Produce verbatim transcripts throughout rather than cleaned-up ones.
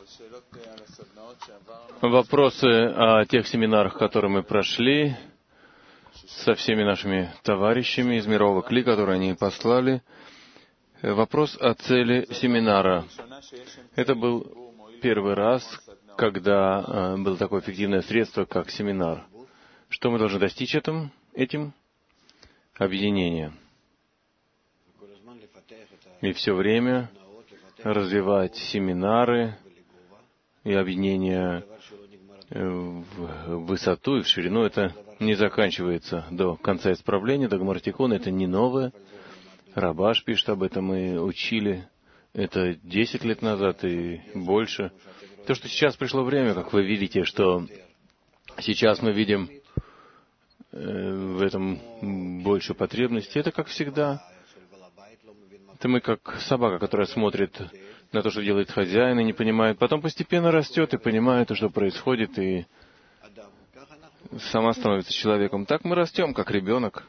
Вопросы о тех семинарах, которые мы прошли со всеми нашими товарищами из мирового Кли, которые они послали. Вопрос о цели семинара. Это был первый раз, когда было такое эффективное средство, как семинар. Что мы должны достичь этим? этим? Объединение. И все время развивать семинары и объединение в высоту и в ширину. Это не заканчивается до конца исправления, до Гмартикона. Это не новое. Рабаш пишет об этом, мы учили это десять лет назад и больше. То, что сейчас пришло время, как вы видите, что сейчас мы видим в этом больше потребностей, это как всегда. Это мы как собака, которая смотрит на то, что делает хозяин, и не понимает. Потом постепенно растет и понимает, что происходит, и сама становится человеком. Так мы растем, как ребенок.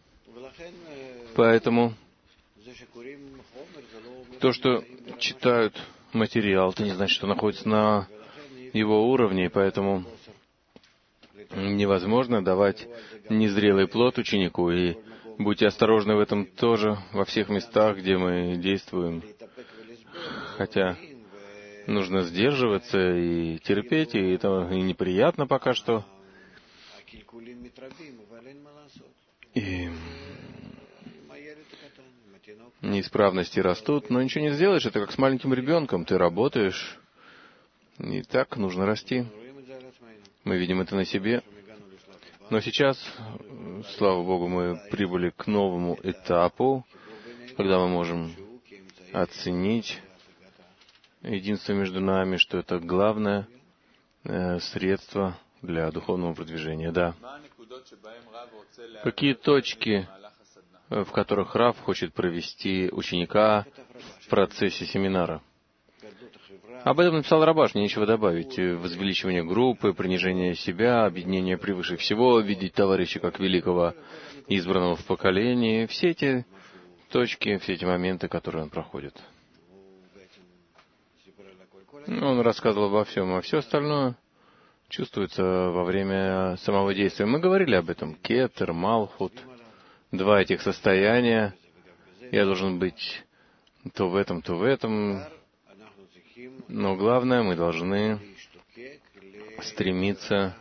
Поэтому то, что читают материал, это не значит, что находится на его уровне, и поэтому невозможно давать незрелый плод ученику. И будьте осторожны в этом тоже, во всех местах, где мы действуем. Хотя нужно сдерживаться и терпеть, и это и неприятно пока что. И неисправности растут, но ничего не сделаешь. Это как с маленьким ребенком. Ты работаешь, и так нужно расти. Мы видим это на себе. Но сейчас, слава Богу, мы прибыли к новому этапу, когда мы можем оценить единство между нами, что это главное э, средство для духовного продвижения. Да. Какие точки, в которых Рав хочет провести ученика в процессе семинара? Об этом написал Рабаш, мне нечего добавить. Возвеличивание группы, принижение себя, объединение превыше всего, видеть товарища как великого избранного в поколении. Все эти точки, все эти моменты, которые он проходит. Он рассказывал обо всем, а все остальное чувствуется во время самого действия. Мы говорили об этом. Кетер, Малхут. Два этих состояния. Я должен быть то в этом, то в этом. Но главное, мы должны стремиться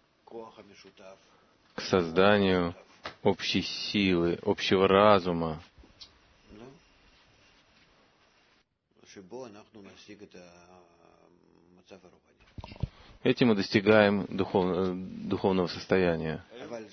к созданию общей силы, общего разума, этим мы достигаем духов... духовного состояния.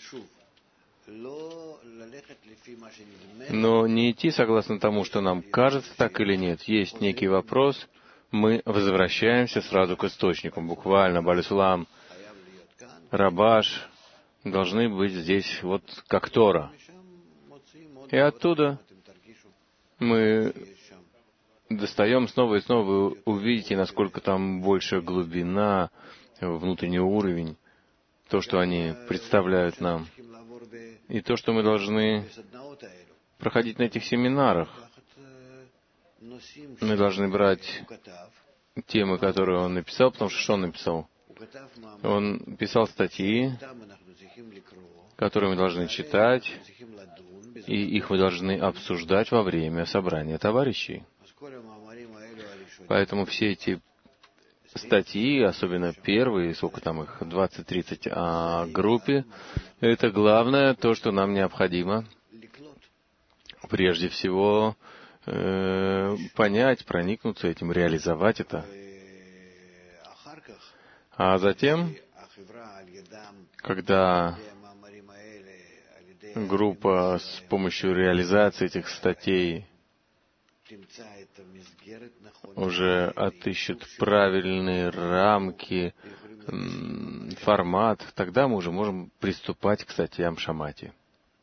Но не идти согласно тому, что нам кажется, так или нет. Есть некий вопрос, мы возвращаемся сразу к источнику. Буквально, Балисулам, Рабаш должны быть здесь вот как Тора. И оттуда мы достаем снова и снова, вы увидите, насколько там больше глубина, внутренний уровень, то, что они представляют нам, и то, что мы должны проходить на этих семинарах. Мы должны брать темы, которые он написал, потому что что он написал? Он писал статьи, которые мы должны читать, и их мы должны обсуждать во время собрания товарищей. Поэтому все эти статьи, особенно первые, сколько там их, двадцать-тридцать о группе, это главное, то, что нам необходимо. Прежде всего, э, понять, проникнуться этим, реализовать это. А затем, когда группа с помощью реализации этих статей уже отыщет правильные рамки, формат, тогда мы уже можем приступать к статьям Шамати.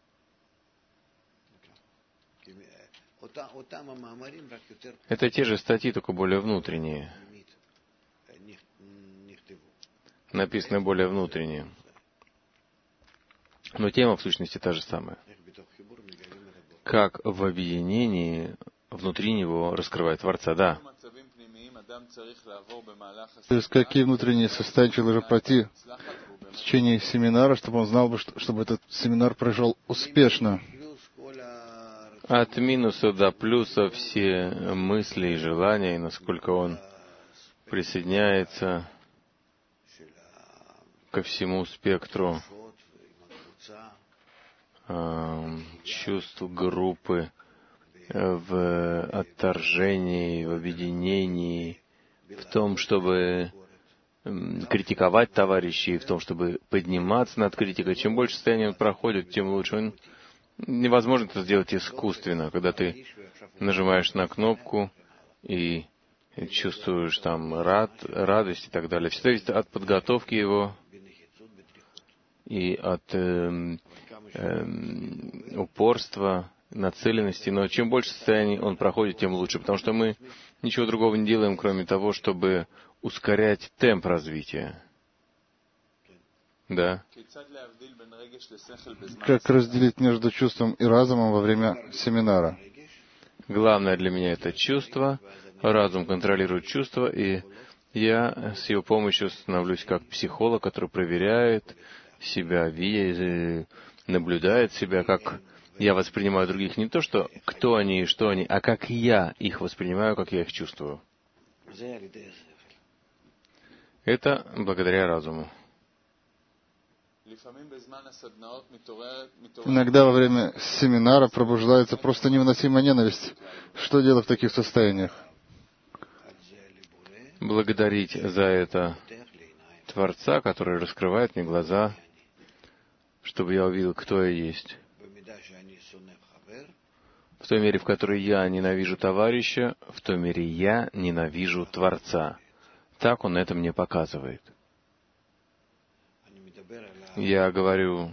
Это те же статьи, только более внутренние. Написано более внутренние. Но тема, в сущности, та же самая. Как в объединении внутри него раскрывает Творца. Да. Через какие внутренние состояния человек должен пройти в течение семинара, чтобы он знал, бы, чтобы этот семинар прошел успешно? От минуса до плюса все мысли и желания, и насколько он присоединяется ко всему спектру э, чувств группы в отторжении, в объединении, в том, чтобы критиковать товарищей, в том, чтобы подниматься над критикой. Чем больше состояний он проходит, тем лучше. Он... Невозможно это сделать искусственно, когда ты нажимаешь на кнопку и чувствуешь там рад, радость и так далее. Все зависит от подготовки его и от э, э, упорства, нацеленности. Но чем больше состояний он проходит, тем лучше, потому что мы ничего другого не делаем, кроме того, чтобы ускорять темп развития. Да. Как разделить между чувством и разумом во время семинара? Главное для меня это чувство. Разум контролирует чувства, и я с его помощью становлюсь как психолог, который проверяет себя, видит, наблюдает себя, как я воспринимаю других. Не то, что кто они и что они, а как я их воспринимаю, как я их чувствую. Это благодаря разуму. Иногда во время семинара пробуждается просто невыносимая ненависть. Что делать в таких состояниях? Благодарить за это Творца, который раскрывает мне глаза, чтобы я увидел, кто я есть. В той мере, в которой я ненавижу товарища, в той мере я ненавижу Творца. Так он это мне показывает. Я говорю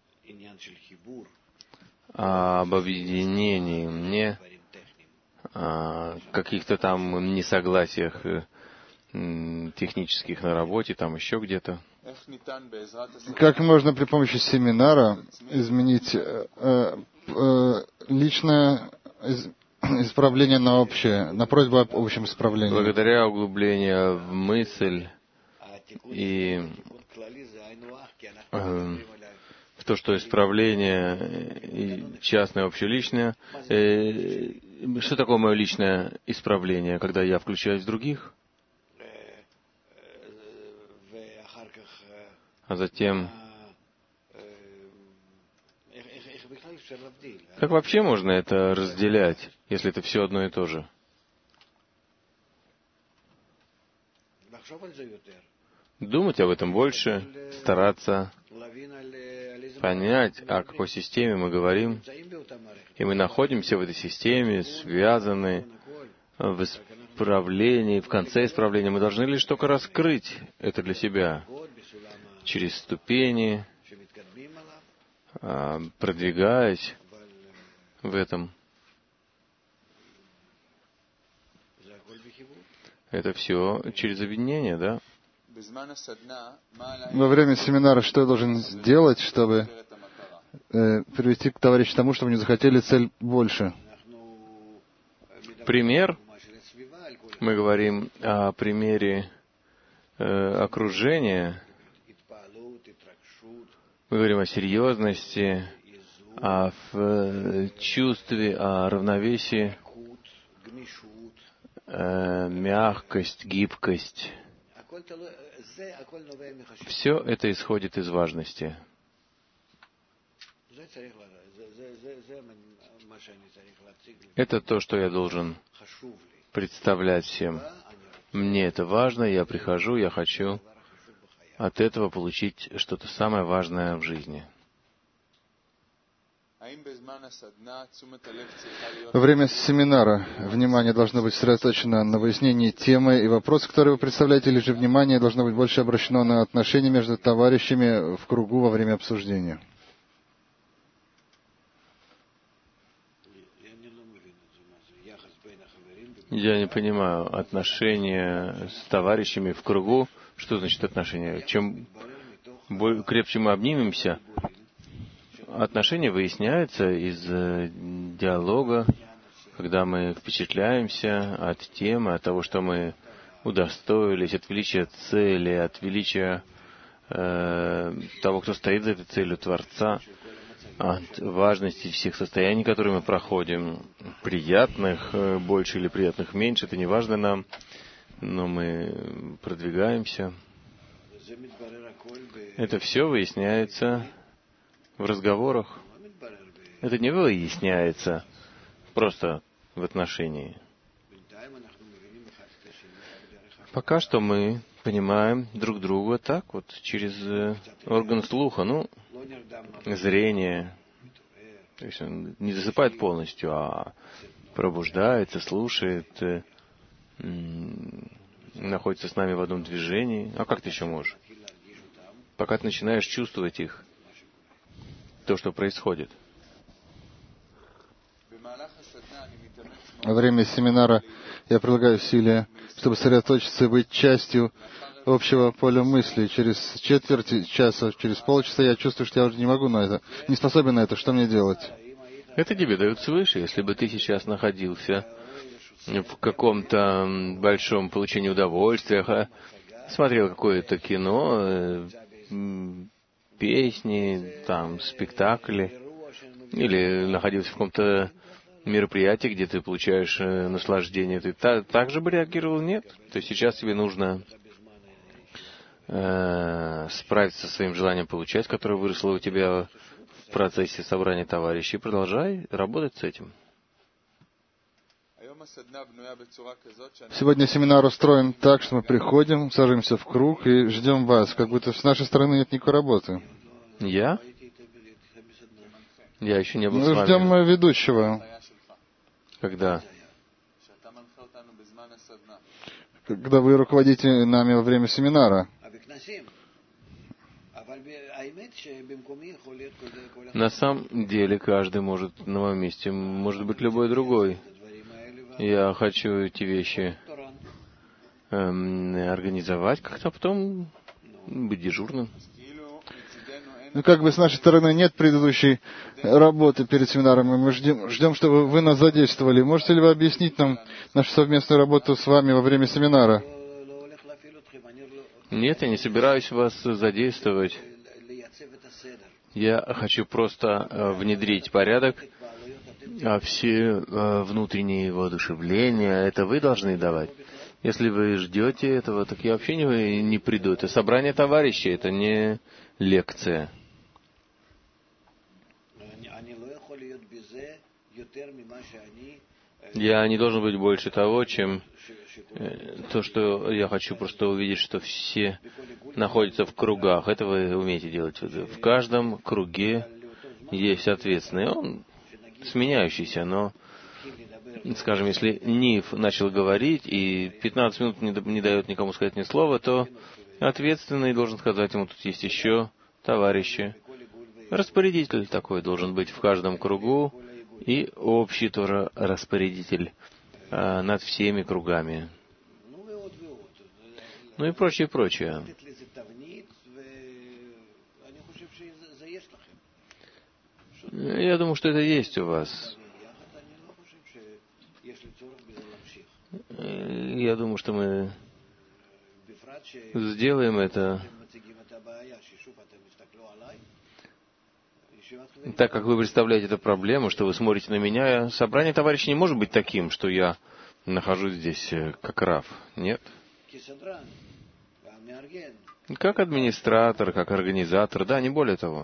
об объединении, не о каких-то там несогласиях технических на работе, там еще где-то. Как можно при помощи семинара изменить э, э, личное из, исправление на общее, на просьбу об общем исправлении? Благодаря углублению в мысль и э, в то, что исправление частное, общеличное. Э, что такое мое личное исправление, когда я включаюсь в других? А затем, как вообще можно это разделять, если это все одно и то же? Думать об этом больше, стараться понять, о какой системе мы говорим, и мы находимся в этой системе, связаны в исправлении, в конце исправления. Мы должны лишь только раскрыть это для себя через ступени, продвигаясь в этом. Это все через объединение, да? Во время семинара что я должен сделать, чтобы э, привести к товарищу тому, чтобы они захотели цель больше? Пример. Мы говорим о примере э, окружения. Мы говорим о серьезности, о в, чувстве, о равновесии, э, мягкость, гибкость. Все это исходит из важности. Это то, что я должен представлять всем. Мне это важно, я прихожу, я хочу от этого получить что-то самое важное в жизни. Во время семинара внимание должно быть сосредоточено на выяснении темы и вопросов, которые вы представляете, или же внимание должно быть больше обращено на отношения между товарищами в кругу во время обсуждения? Я не понимаю, отношения с товарищами в кругу, что значит отношения? Чем крепче мы обнимемся, отношения выясняются из диалога, когда мы впечатляемся от темы, от того, что мы удостоились от величия цели, от величия э, того, кто стоит за этой целью, Творца, от важности всех состояний, которые мы проходим, приятных э, больше или приятных меньше, это не важно нам, но мы продвигаемся. Это все выясняется в разговорах. Это не выясняется просто в отношении. Пока что мы понимаем друг друга так вот, через орган слуха, ну, зрение. То есть он не засыпает полностью, а пробуждается, слушает, находится с нами в одном движении. А как ты еще можешь? Пока ты начинаешь чувствовать их, то, что происходит. Во время семинара я прилагаю усилия, чтобы сосредоточиться и быть частью общего поля мысли. Через четверть часа, через полчаса я чувствую, что я уже не могу на это, не способен на это. Что мне делать? Это тебе дают свыше. Если бы ты сейчас находился в каком-то большом получении удовольствия, смотрел какое-то кино, песни, там, спектакли, или находился в каком-то мероприятии, где ты получаешь э, наслаждение, ты та, так же бы реагировал? Нет. То есть сейчас тебе нужно э, справиться со своим желанием получать, которое выросло у тебя в процессе собрания товарищей, и продолжай работать с этим. Сегодня семинар устроен так, что мы приходим, сажаемся в круг и ждем вас, как будто с нашей стороны нет никакой работы. Я? Я еще не был мы с вами. Ждем ведущего. Когда? Когда вы руководите нами во время семинара. На самом деле, каждый может на моем месте, может быть любой другой. Я хочу эти вещи эм, организовать как-то, а потом быть дежурным. Ну, как бы с нашей стороны нет предыдущей работы перед семинаром, и мы ждем, ждем, чтобы вы нас задействовали. Можете ли вы объяснить нам нашу совместную работу с вами во время семинара? Нет, я не собираюсь вас задействовать. Я хочу просто э, внедрить порядок, а все э, внутренние воодушевления, это вы должны давать. Если вы ждете этого, так я вообще не, не приду. Это собрание товарищей, это не лекция. Я не должен быть больше того, чем то, что я хочу просто увидеть, что все находятся в кругах. Это вы умеете делать. В каждом круге есть ответственный. Он сменяющийся, но, скажем, если Нив начал говорить и пятнадцать минут не, не дает никому сказать ни слова, то ответственный должен сказать ему, тут есть еще товарищи. Распорядитель такой должен быть в каждом кругу, и общий тоже распорядитель а, над всеми кругами. Ну и прочее, прочее. Я думаю, что это есть у вас. Я думаю, что мы сделаем это, так как вы представляете эту проблему, что вы смотрите на меня. Собрание товарищей не может быть таким, что я нахожусь здесь как рав. Нет. Как администратор, как организатор, да, не более того.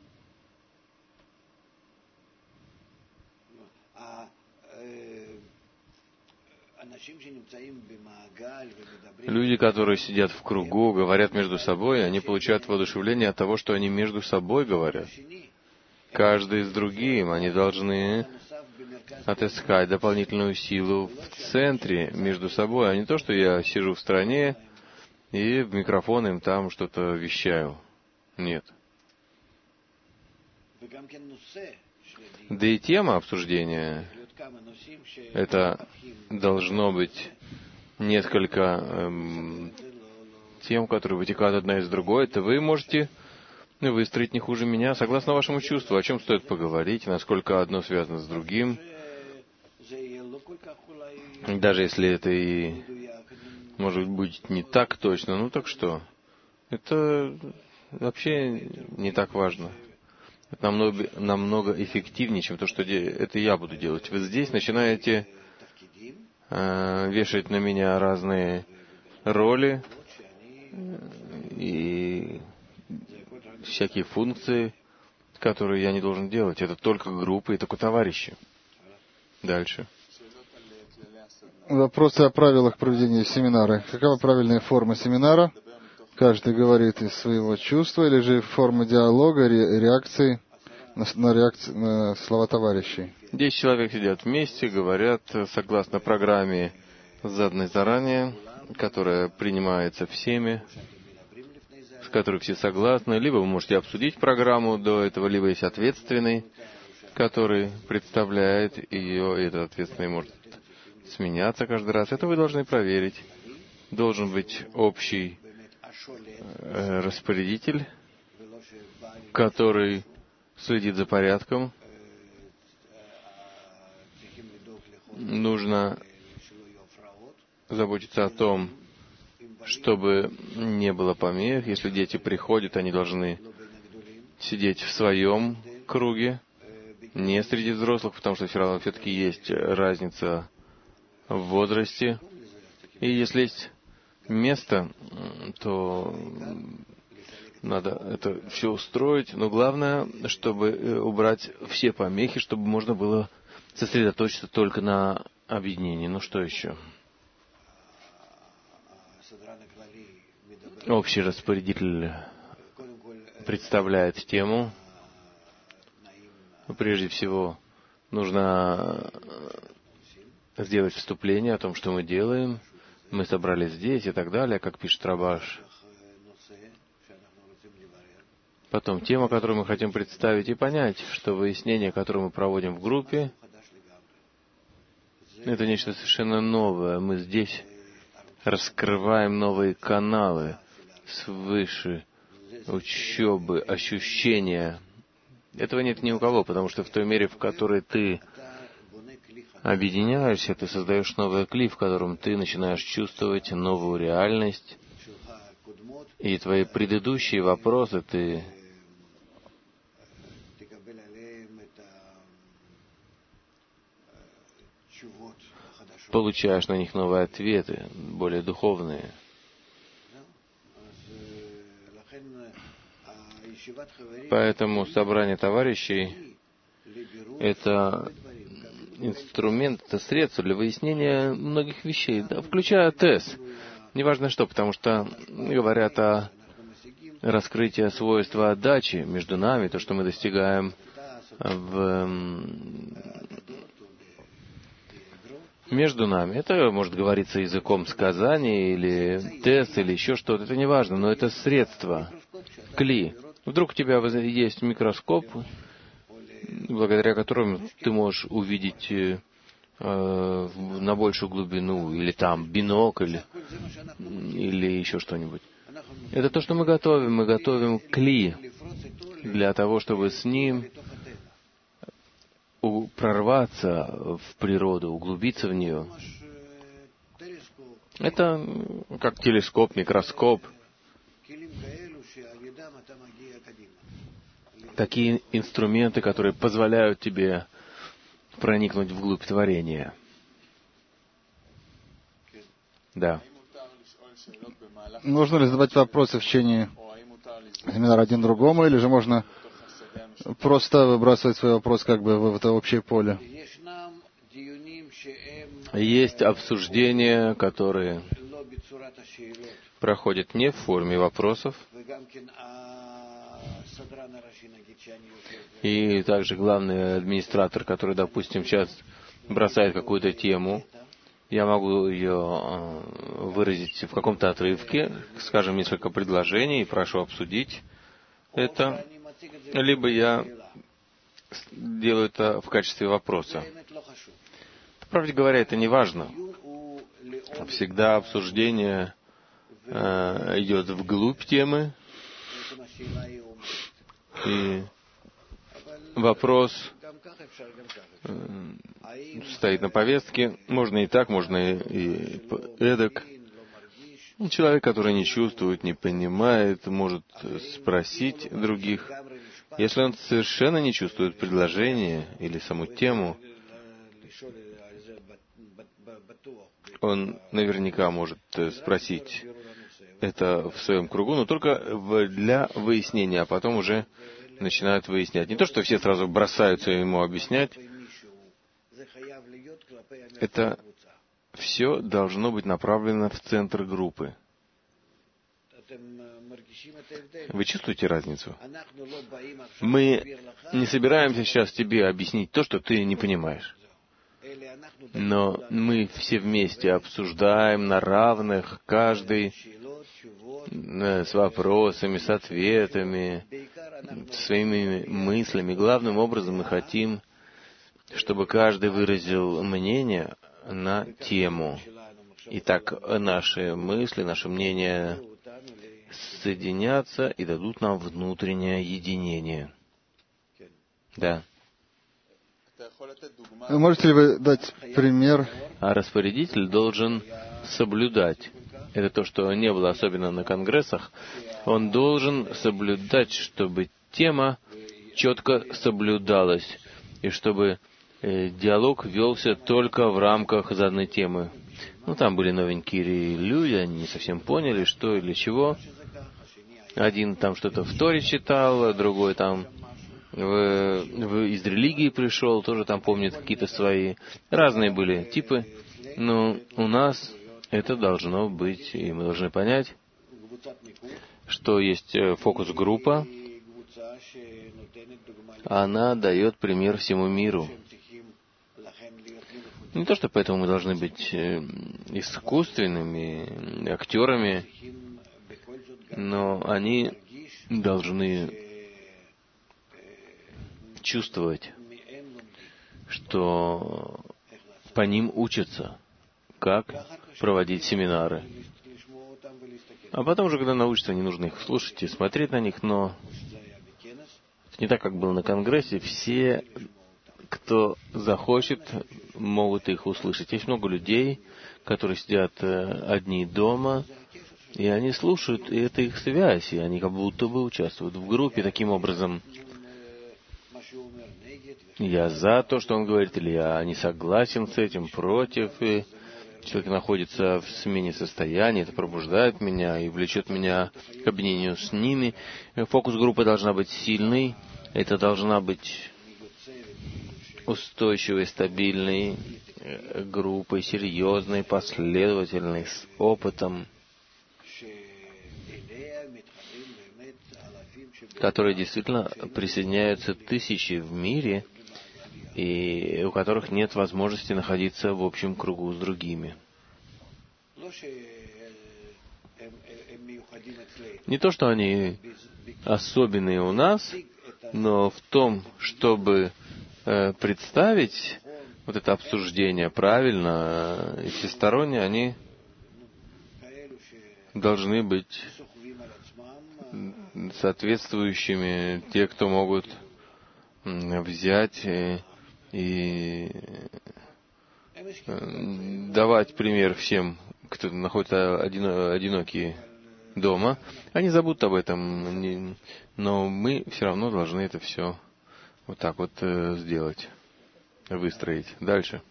Люди, которые сидят в кругу, говорят между собой, они получают воодушевление от того, что они между собой говорят. Каждый с другим, они должны отыскать дополнительную силу в центре между собой, а не то, что я сижу в стороне и в микрофон им там что-то вещаю. Нет. Да и тема обсуждения, это должно быть несколько эм, тем, которые вытекают одна из другой. Это вы можете выстроить не хуже меня, согласно вашему чувству, о чем стоит поговорить, насколько одно связано с другим. Даже если это и может быть, не так точно, ну так что? Это вообще не так важно. Это намного, намного эффективнее, чем то, что де... это я буду делать. Вы здесь начинаете э, вешать на меня разные роли и всякие функции, которые я не должен делать. Это только группы и только товарищи. Дальше. Вопросы о правилах проведения семинара. Какова правильная форма семинара? Каждый говорит из своего чувства, или же форма диалога, ре- реакции на, на, реакции, на слова товарищей? Десять человек сидят вместе, говорят согласно программе, заданной заранее, которая принимается всеми, с которой все согласны. Либо вы можете обсудить программу до этого, либо есть ответственный, который представляет ее, и этот ответственный может сменяться каждый раз. Это вы должны проверить. Должен быть общий э, распорядитель, который следит за порядком. Нужно заботиться о том, чтобы не было помех. Если дети приходят, они должны сидеть в своем круге, не среди взрослых, потому что все равно все-таки есть разница в возрасте. И если есть место, то надо это все устроить. Но главное, чтобы убрать все помехи, чтобы можно было сосредоточиться только на объединении. Ну что еще? Общий распорядитель представляет тему. Прежде всего, нужно сделать вступление о том, что мы делаем. Мы собрались здесь и так далее, как пишет Рабаш. Потом тема, которую мы хотим представить, и понять, что выяснение, которое мы проводим в группе, это нечто совершенно новое. Мы здесь раскрываем новые каналы свыше учебы, ощущения. Этого нет ни у кого, потому что в той мере, в которой ты объединяешься, ты создаешь новый кли, в котором ты начинаешь чувствовать новую реальность, и твои предыдущие вопросы ты получаешь на них новые ответы, более духовные. Поэтому собрание товарищей — это инструмент, это средство для выяснения многих вещей, да, включая ТЭС. Неважно что, потому что говорят о раскрытии свойства отдачи между нами, то, что мы достигаем в... между нами. Это может говориться языком сказания, или ТЭС, или еще что-то, это не важно, но это средство, кли. Вдруг у тебя есть микроскоп, благодаря которому ты можешь увидеть э, на большую глубину, или там бинокль, или еще что-нибудь. Это то, что мы готовим. Мы готовим кли для того, чтобы с ним прорваться в природу, углубиться в нее. Это как телескоп, микроскоп. Такие инструменты, которые позволяют тебе проникнуть вглубь творения. Да. Нужно ли задавать вопросы в течение семинара один другому, или же можно просто выбрасывать свой вопрос как бы в это общее поле? Есть обсуждения, которые проходят не в форме вопросов. И также главный администратор, который, допустим, сейчас бросает какую-то тему, я могу ее выразить в каком-то отрывке, скажем, несколько предложений, и прошу обсудить это. Либо я делаю это в качестве вопроса. По правде говоря, это не важно. Всегда обсуждение э, идет вглубь темы, и вопрос э, стоит на повестке. Можно и так, можно и, и эдак. Человек, который не чувствует, не понимает, может спросить других. Если он совершенно не чувствует предложение или саму тему, он наверняка может спросить это в своем кругу, но только для выяснения, а потом уже начинают выяснять. Не то, что все сразу бросаются ему объяснять. Это все должно быть направлено в центр группы. Вы чувствуете разницу? Мы не собираемся сейчас тебе объяснить то, что ты не понимаешь. Но мы все вместе обсуждаем на равных, каждый с вопросами, с ответами, своими мыслями. Главным образом мы хотим, чтобы каждый выразил мнение на тему. И так наши мысли, наши мнения соединятся и дадут нам внутреннее единение. Да. Можете ли вы дать пример? А распорядитель должен соблюдать. Это то, что не было особенно на конгрессах. Он должен соблюдать, чтобы тема четко соблюдалась, и чтобы э, диалог велся только в рамках заданной темы. Ну, там были новенькие люди, они не совсем поняли, что или чего. Один там что-то в Торе читал, другой там в, в, из религии пришел, тоже там помнит какие-то свои. Разные были типы. Но у нас это должно быть, и мы должны понять, что есть фокус-группа. Она дает пример всему миру. Не то, что поэтому мы должны быть искусственными актерами, но они должны чувствовать, что по ним учатся, как проводить семинары. А потом уже, когда научатся, не нужно их слушать и смотреть на них, но не так, как было на Конгрессе, все, кто захочет, могут их услышать. Есть много людей, которые сидят одни дома, и они слушают, и это их связь, и они как будто бы участвуют в группе таким образом. Я за то, что он говорит, или я не согласен с этим, против, и человек находится в смене состояния, это пробуждает меня и влечет меня к объединению с ними. Фокус группы должна быть сильной, это должна быть устойчивой, стабильной группой, серьезной, последовательной, с опытом, которые действительно присоединяются тысячи в мире, и у которых нет возможности находиться в общем кругу с другими. Не то, что они особенные у нас, но в том, чтобы э, представить вот это обсуждение правильно и всесторонне, они должны быть соответствующими, те, кто могут взять и, и давать пример всем, кто находится одино, одинокие дома. Они забудут об этом, но мы все равно должны это все вот так вот сделать, выстроить. Дальше.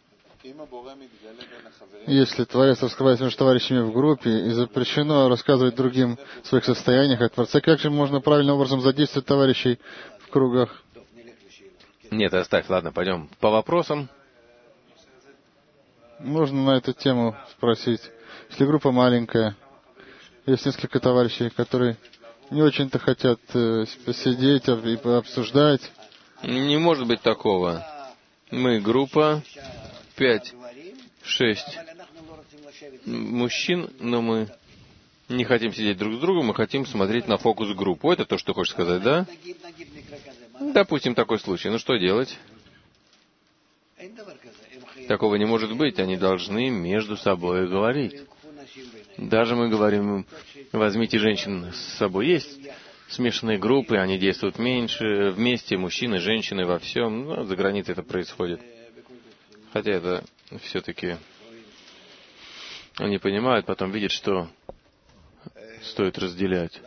Если Творец раскрывается между товарищами в группе и запрещено рассказывать другим о своих состояниях от Творца, как же можно правильным образом задействовать товарищей в кругах? Нет, оставь, ладно, пойдем по вопросам. Можно на эту тему спросить. Если группа маленькая, есть несколько товарищей, которые не очень-то хотят э, посидеть и пообсуждать. Не может быть такого. Мы группа, пять, шесть мужчин, но мы не хотим сидеть друг с другом, мы хотим смотреть на фокус-группу. Это то, что хочешь сказать, да? Допустим, такой случай. Ну что делать? Такого не может быть. Они должны между собой говорить. Даже мы говорим, возьмите женщин с собой. Есть смешанные группы, они действуют меньше, вместе, мужчины, женщины во всем. Ну, за границей это происходит. Хотя это все-таки они понимают, потом видят, что стоит разделять.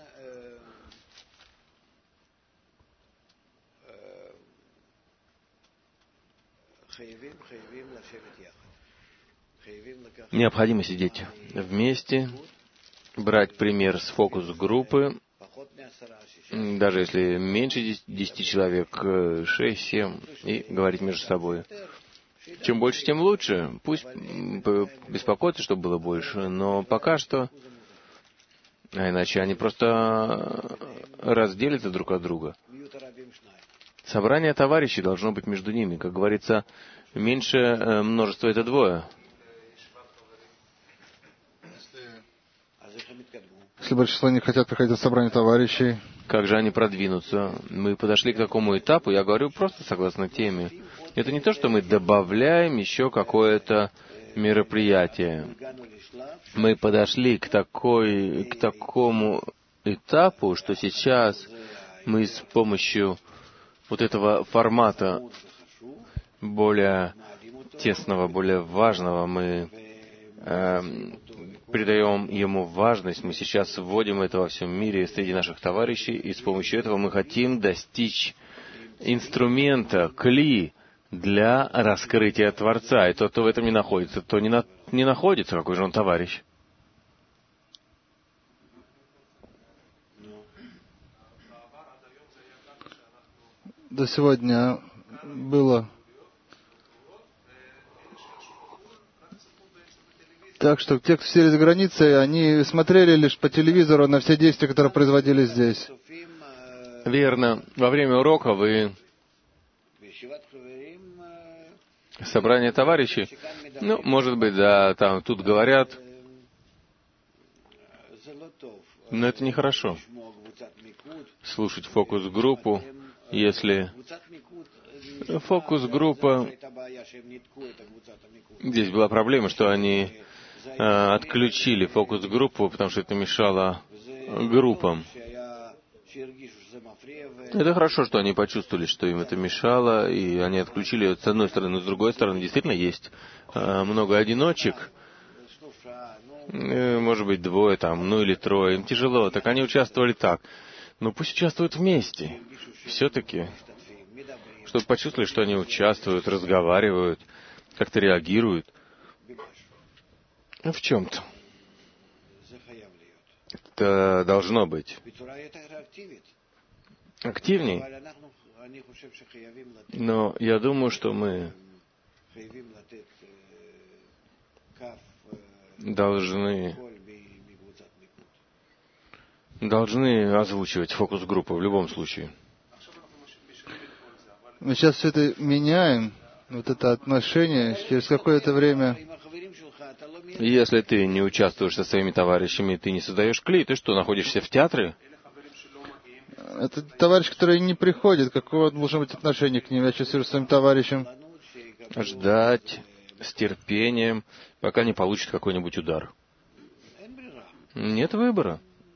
Необходимо сидеть вместе, брать пример с фокус-группы, даже если меньше десяти человек, шесть, семь, и говорить между собой. Чем больше, тем лучше. Пусть беспокоятся, чтобы было больше, но пока что, а иначе они просто разделятся друг от друга. Собрание товарищей должно быть между ними. Как говорится, меньше множества — это двое. Если большинство не хотят приходить на собрание товарищей, как же они продвинутся? Мы подошли к такому этапу, я говорю просто согласно теме. Это не то, что мы добавляем еще какое-то мероприятие. Мы подошли к, такой, к такому этапу, что сейчас мы с помощью вот этого формата более тесного, более важного, мы э, придаем ему важность. Мы сейчас вводим это во всем мире среди наших товарищей, и с помощью этого мы хотим достичь инструмента, кли для раскрытия Творца. И тот, кто в этом не находится, то не, на, не находится, какой же он товарищ. До сегодня было так, что те, кто сидели за границей, они смотрели лишь по телевизору на все действия, которые производились здесь. Верно. Во время урока вы... Собрание товарищей, ну, может быть, да, там, тут говорят, но это нехорошо. Слушать фокус-группу, если фокус-группа... Здесь была проблема, что они э, отключили фокус-группу, потому что это мешало группам. Это хорошо, что они почувствовали, что им это мешало, и они отключили ее с одной стороны, но с другой стороны действительно есть э, много одиночек, э, может быть, двое там, ну или трое, им тяжело, так они участвовали так. Но пусть участвуют вместе, все-таки, чтобы почувствовали, что они участвуют, разговаривают, как-то реагируют в чем-то. Это должно быть активней. Но я думаю, что мы должны, должны озвучивать фокус-группу в любом случае. Мы сейчас все это меняем, вот это отношение, через какое-то время. Если ты не участвуешь со своими товарищами, ты не создаешь кли, ты что, находишься в театре? Это товарищ, который не приходит. Какое должно быть отношение к ним? Я чувствую своим товарищам. Ждать с терпением, пока не получит какой-нибудь удар. Нет выбора.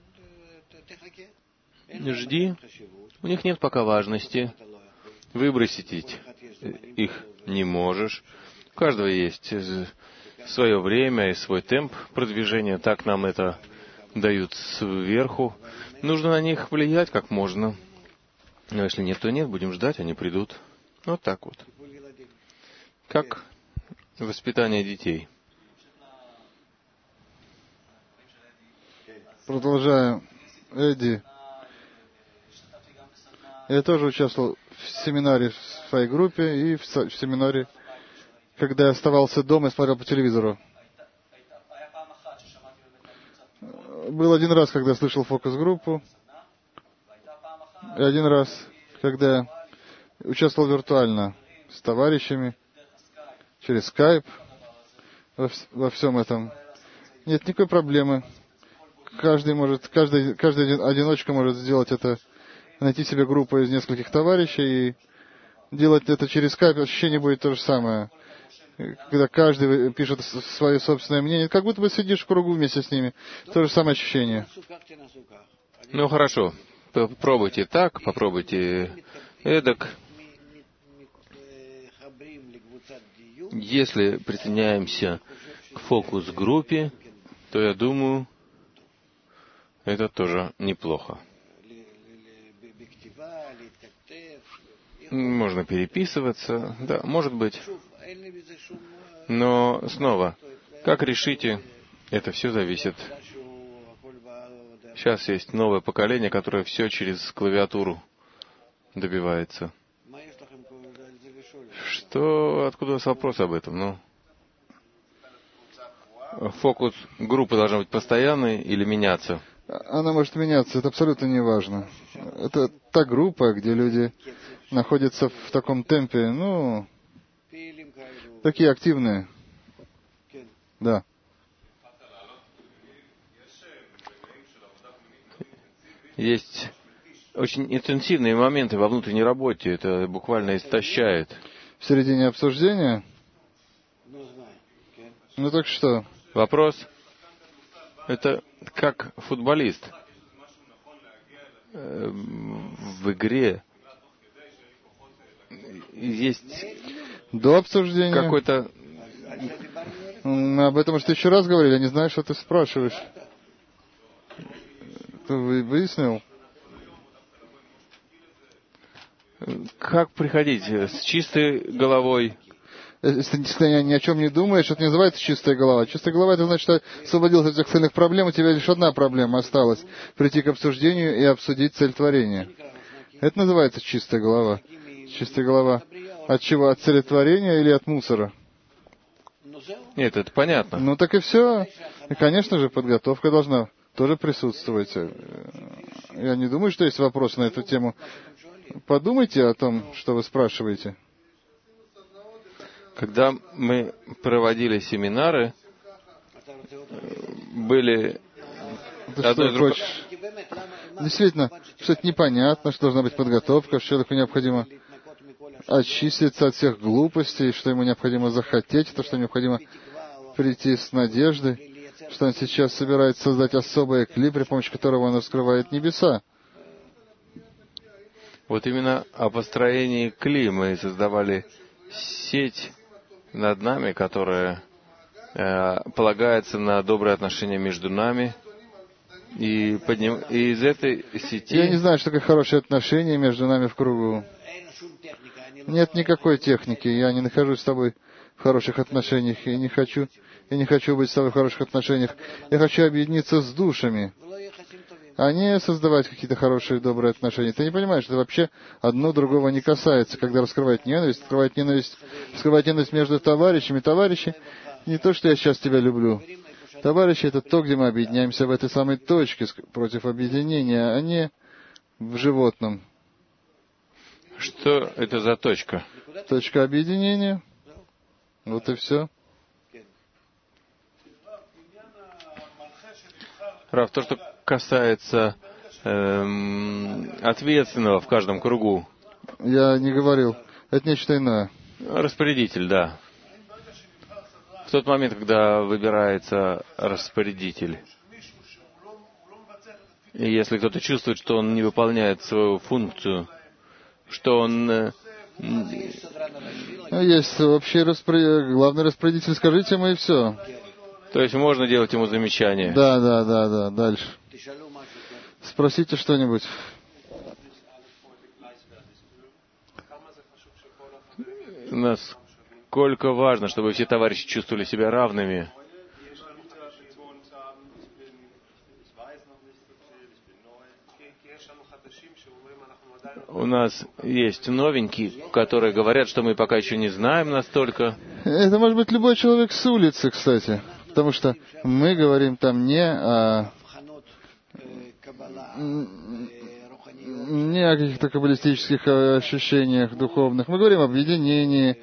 Жди. У них нет пока важности. Выбросить их не можешь. У каждого есть свое время и свой темп продвижения. Так нам это дают сверху. Нужно на них влиять как можно. Но если нет, то нет. Будем ждать, они придут. Вот так вот. Как воспитание детей. Продолжаю. Эдди. Я тоже участвовал в семинаре в своей группе и в семинаре, когда я оставался дома и смотрел по телевизору. Был один раз, когда я слышал фокус-группу, и один раз, когда я участвовал виртуально с товарищами через скайп во, во всем этом. Нет никакой проблемы. Каждый может, каждый, каждый одиночка может сделать это, найти себе группу из нескольких товарищей и делать это через скайп. Ощущение будет то же самое. Когда каждый пишет свое собственное мнение, как будто бы сидишь в кругу вместе с ними. То же самое ощущение. Ну, хорошо. Попробуйте так, попробуйте эдак. Если присоединяемся к фокус-группе, то я думаю, Это тоже неплохо. Можно переписываться, да, может быть. Но снова, как решите, это все зависит. Сейчас есть новое поколение, которое все через клавиатуру добивается. Что, откуда у вас вопрос об этом? Ну, фокус группы должна быть постоянной или меняться? Она может меняться, это абсолютно не важно. Это та группа, где люди находятся в таком темпе, ну, такие активные. Да. Есть очень интенсивные моменты во внутренней работе, это буквально истощает. В середине обсуждения? Ну так что? Вопрос, это как футболист в игре есть до обсуждения какой-то... Об этом, что еще раз говорили, я не знаю, что ты спрашиваешь. Ты выяснил? Как приходить с чистой головой? Если ты ни о чем не думаешь, это не называется чистая голова. Чистая голова — это значит, что освободился от всех цельных проблем, у тебя лишь одна проблема осталась — прийти к обсуждению и обсудить цель творения. Это называется чистая голова. Чистая голова от чего? От целетворения или от мусора? Нет, это понятно. Ну так и все. И, конечно же, подготовка должна тоже присутствовать. Я не думаю, что есть вопросы на эту тему. Подумайте о том, что вы спрашиваете. Когда мы проводили семинары, были... Ты что друг... хочешь? Действительно, что это непонятно, что должна быть подготовка, что человеку необходимо очиститься от всех глупостей, что ему необходимо захотеть, то, что необходимо прийти с надеждой, что он сейчас собирается создать особый клип, при помощи которого он раскрывает небеса. Вот именно о построении кли мы создавали сеть над нами, которая э, полагается на добрые отношения между нами. И, подним... и из этой сети... Я не знаю, что такое хорошие отношения между нами в кругу. Нет никакой техники. Я не нахожусь с тобой в хороших отношениях. И не хочу, и не хочу быть с тобой в хороших отношениях. Я хочу объединиться с душами, а не создавать какие-то хорошие, добрые отношения. Ты не понимаешь, что вообще одно другого не касается. Когда раскрывает ненависть, раскрывает ненависть, раскрывает ненависть между товарищами. Товарищи, не то, что я сейчас тебя люблю. Товарищи — это то, где мы объединяемся в этой самой точке против объединения, а не в животном. Что это за точка? Точка объединения. Вот и все. Рав, то, что касается эм, ответственного в каждом кругу. Я не говорил. Это нечто иное. Распорядитель, да. В тот момент, когда выбирается распорядитель, и если кто-то чувствует, что он не выполняет свою функцию, что он... Э, Есть общий распорядитель, главный распорядитель, скажите ему и все. То есть можно делать ему замечания? Да, да, да, да. Дальше. Спросите что-нибудь. Насколько важно, чтобы все товарищи чувствовали себя равными. У нас есть новенькие, которые говорят, что мы пока еще не знаем настолько. Это может быть любой человек с улицы, кстати. Потому что мы говорим там не о, не о каких-то каббалистических ощущениях духовных. Мы говорим об объединении.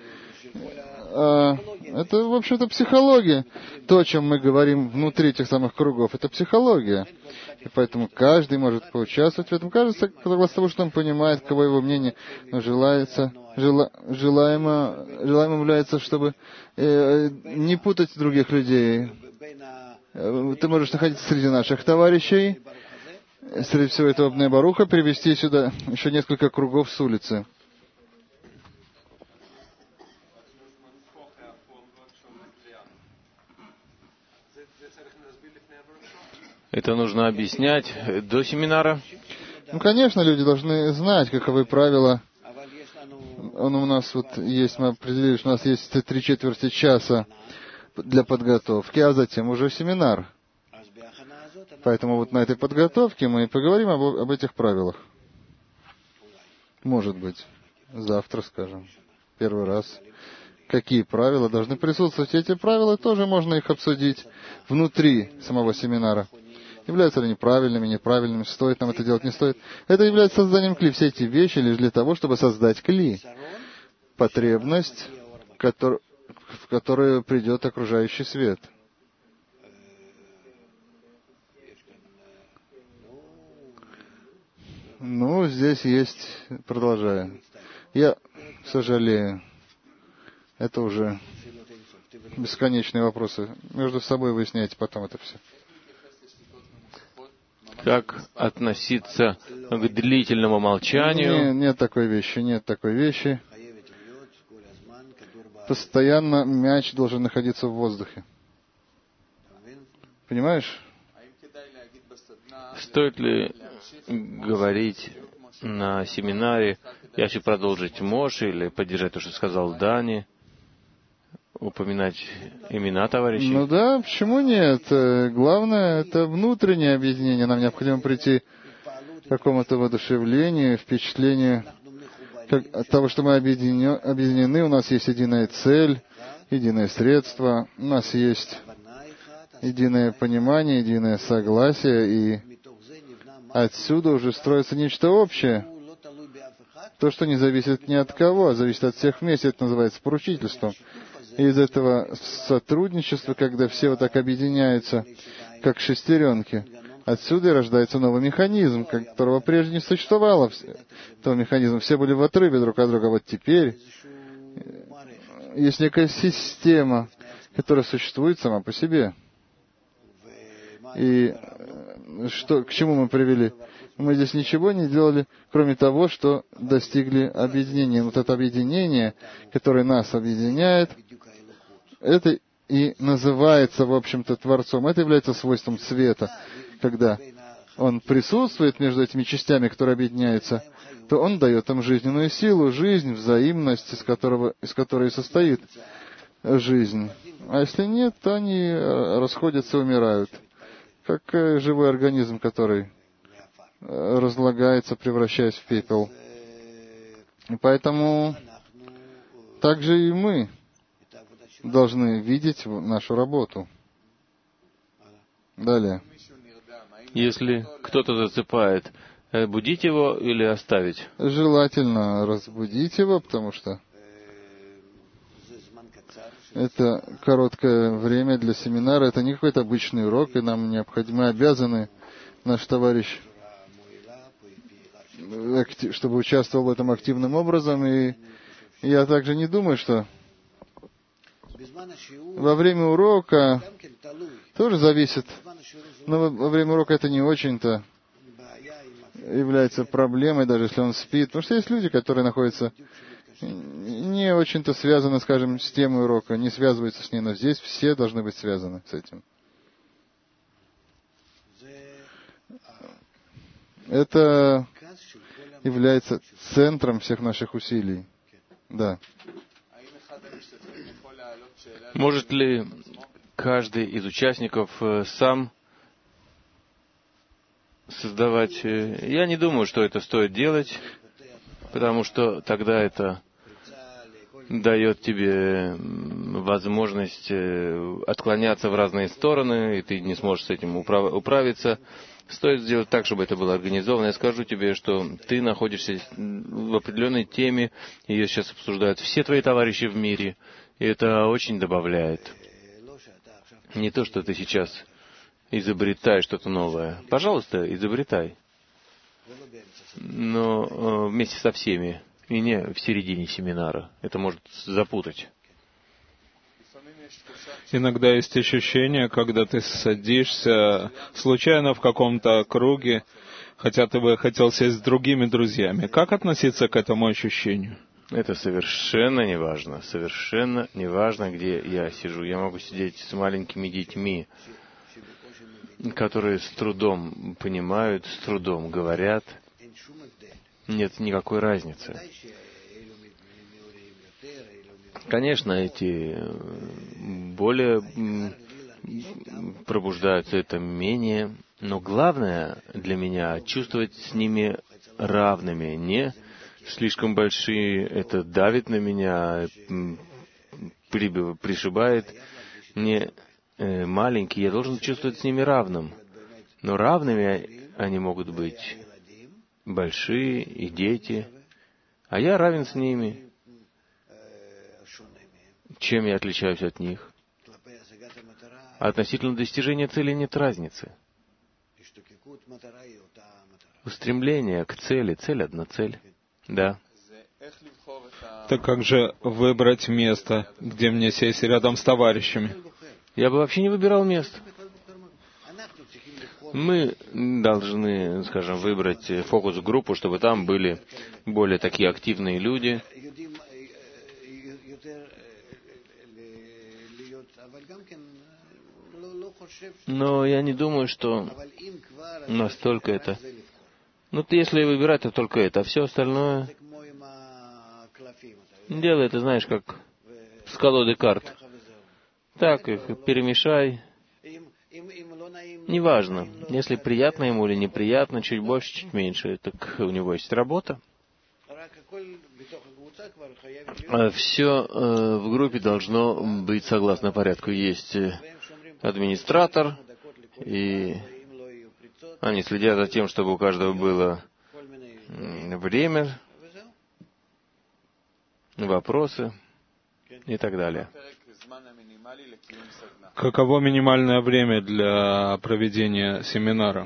Это, в общем-то, психология. То, о чем мы говорим внутри этих самых кругов, это психология. И поэтому каждый может поучаствовать в этом. Каждый, согласно тому, что он понимает, каково его мнение, но желается, жела, желаемо, желаемым является, чтобы э, не путать других людей. Ты можешь находиться среди наших товарищей, среди всего этого Бней Баруха, привести сюда еще несколько кругов с улицы. Это нужно объяснять до семинара? Ну, конечно, люди должны знать, каковы правила. Он у нас вот есть, мы определили, что у нас есть три четверти часа для подготовки, а затем уже семинар. Поэтому вот на этой подготовке мы и поговорим об, об этих правилах. Может быть, завтра, скажем, первый раз. Какие правила должны присутствовать? Эти правила тоже можно их обсудить внутри самого семинара. Являются ли они правильными, неправильными, стоит нам это делать, не стоит. Это является созданием кли. Все эти вещи лишь для того, чтобы создать кли. Потребность, в которую придет окружающий свет. Ну, здесь есть, продолжаю. Я сожалею. Это уже бесконечные вопросы. Между собой выясняйте потом это все. Как относиться к длительному молчанию? Нет, нет такой вещи, нет такой вещи. Постоянно мяч должен находиться в воздухе. Понимаешь? Стоит ли говорить на семинаре, я хочу продолжить Моше или поддержать то, что сказал Дани, упоминать имена товарищей? Ну да, почему нет? Главное, это внутреннее объединение. Нам необходимо прийти к какому-то воодушевлению, впечатлению как, от того, что мы объединены, у нас есть единая цель, единое средство, у нас есть единое понимание, единое согласие, и отсюда уже строится нечто общее. То, что не зависит ни от кого, а зависит от всех вместе, это называется поручительством. И из этого сотрудничества, когда все вот так объединяются, как шестеренки, отсюда и рождается новый механизм, которого прежде не существовало. Этого механизма все были в отрыве друг от друга. Вот теперь есть некая система, которая существует сама по себе. И что, к чему мы привели? Мы здесь ничего не делали, кроме того, что достигли объединения. Вот это объединение, которое нас объединяет, это и называется, в общем-то, Творцом. Это является свойством света. Когда он присутствует между этими частями, которые объединяются, то он дает им жизненную силу, жизнь, взаимность, из, которого, из которой состоит жизнь. А если нет, то они расходятся и умирают. Как живой организм, который разлагается, превращаясь в пепел. И поэтому также и мы должны видеть нашу работу. Далее. Если кто-то засыпает, будить его или оставить? Желательно разбудить его, потому что это короткое время для семинара, это не какой-то обычный урок, и нам необходимо, обязаны, наш товарищ, чтобы участвовал в этом активным образом. И я также не думаю, что во время урока тоже зависит, но во время урока это не очень-то является проблемой, даже если он спит. Потому что есть люди, которые находятся не очень-то связаны, скажем, с темой урока, не связываются с ней, но здесь все должны быть связаны с этим. Это является центром всех наших усилий. Да. Может ли каждый из участников сам создавать? Я не думаю, что это стоит делать, потому что тогда это дает тебе возможность отклоняться в разные стороны, и ты не сможешь с этим управ- управиться. Стоит сделать так, чтобы это было организовано. Я скажу тебе, что ты находишься в определенной теме, ее сейчас обсуждают все твои товарищи в мире, и это очень добавляет. Не то, что ты сейчас изобретаешь что-то новое. Пожалуйста, изобретай. Но вместе со всеми. И не в середине семинара. Это может запутать. Иногда есть ощущение, когда ты садишься случайно в каком-то круге, хотя ты бы хотел сесть с другими друзьями. Как относиться к этому ощущению? Это совершенно не важно. Совершенно не важно, где я сижу. Я могу сидеть с маленькими детьми. которые с трудом понимают, с трудом говорят. Нет никакой разницы. Конечно, эти более пробуждаются, это менее, но главное для меня чувствовать с ними равными, не слишком большие, это давит на меня, пришибает, не маленькие, я должен чувствовать с ними равным, но равными они могут быть большие и дети, а я равен с ними. Чем я отличаюсь от них? Относительно достижения цели нет разницы. Устремление к цели, цель одна цель. Да. Так как же выбрать место, где мне сесть рядом с товарищами? Я бы вообще не выбирал место. Мы должны, скажем, выбрать фокус-группу, чтобы там были более такие активные люди. Но я не думаю, что настолько это... Ну, если выбирать, то только это, а все остальное... Делай это, знаешь, как с колоды карт. Так их перемешай. Неважно, если приятно ему или неприятно, чуть больше, чуть меньше, так у него есть работа. Все э, в группе должно быть согласно порядку. Есть администратор, и они следят за тем, чтобы у каждого было время, вопросы и так далее. Каково минимальное время для проведения семинара?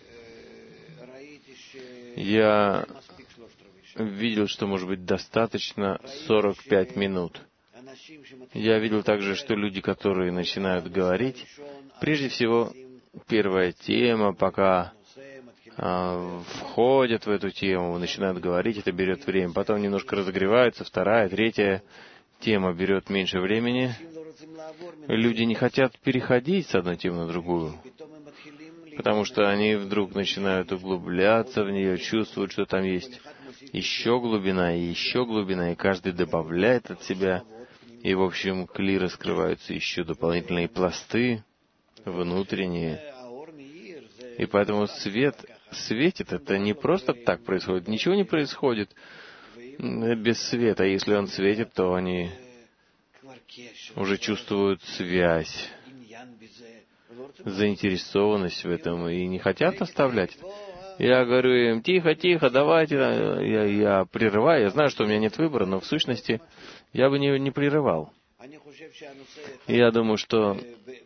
Я видел, что может быть достаточно сорок пять минут. Я видел также, что люди, которые начинают говорить, прежде всего, первая тема, пока э, входят в эту тему, начинают говорить, это берет время. Потом немножко разогреваются, вторая, третья тема берет меньше времени. Люди не хотят переходить с одной темы на другую, потому что они вдруг начинают углубляться в нее, чувствуют, что там есть еще глубина и еще глубина, и каждый добавляет от себя. И, в общем, кли раскрываются еще дополнительные пласты внутренние. И поэтому свет светит. Это не просто так происходит. Ничего не происходит без света. А если он светит, то они уже чувствуют связь, заинтересованность в этом и не хотят оставлять. Я говорю им, тихо, тихо, давайте, я, я прерываю, я знаю, что у меня нет выбора, но в сущности я бы не, не прерывал. Я думаю, что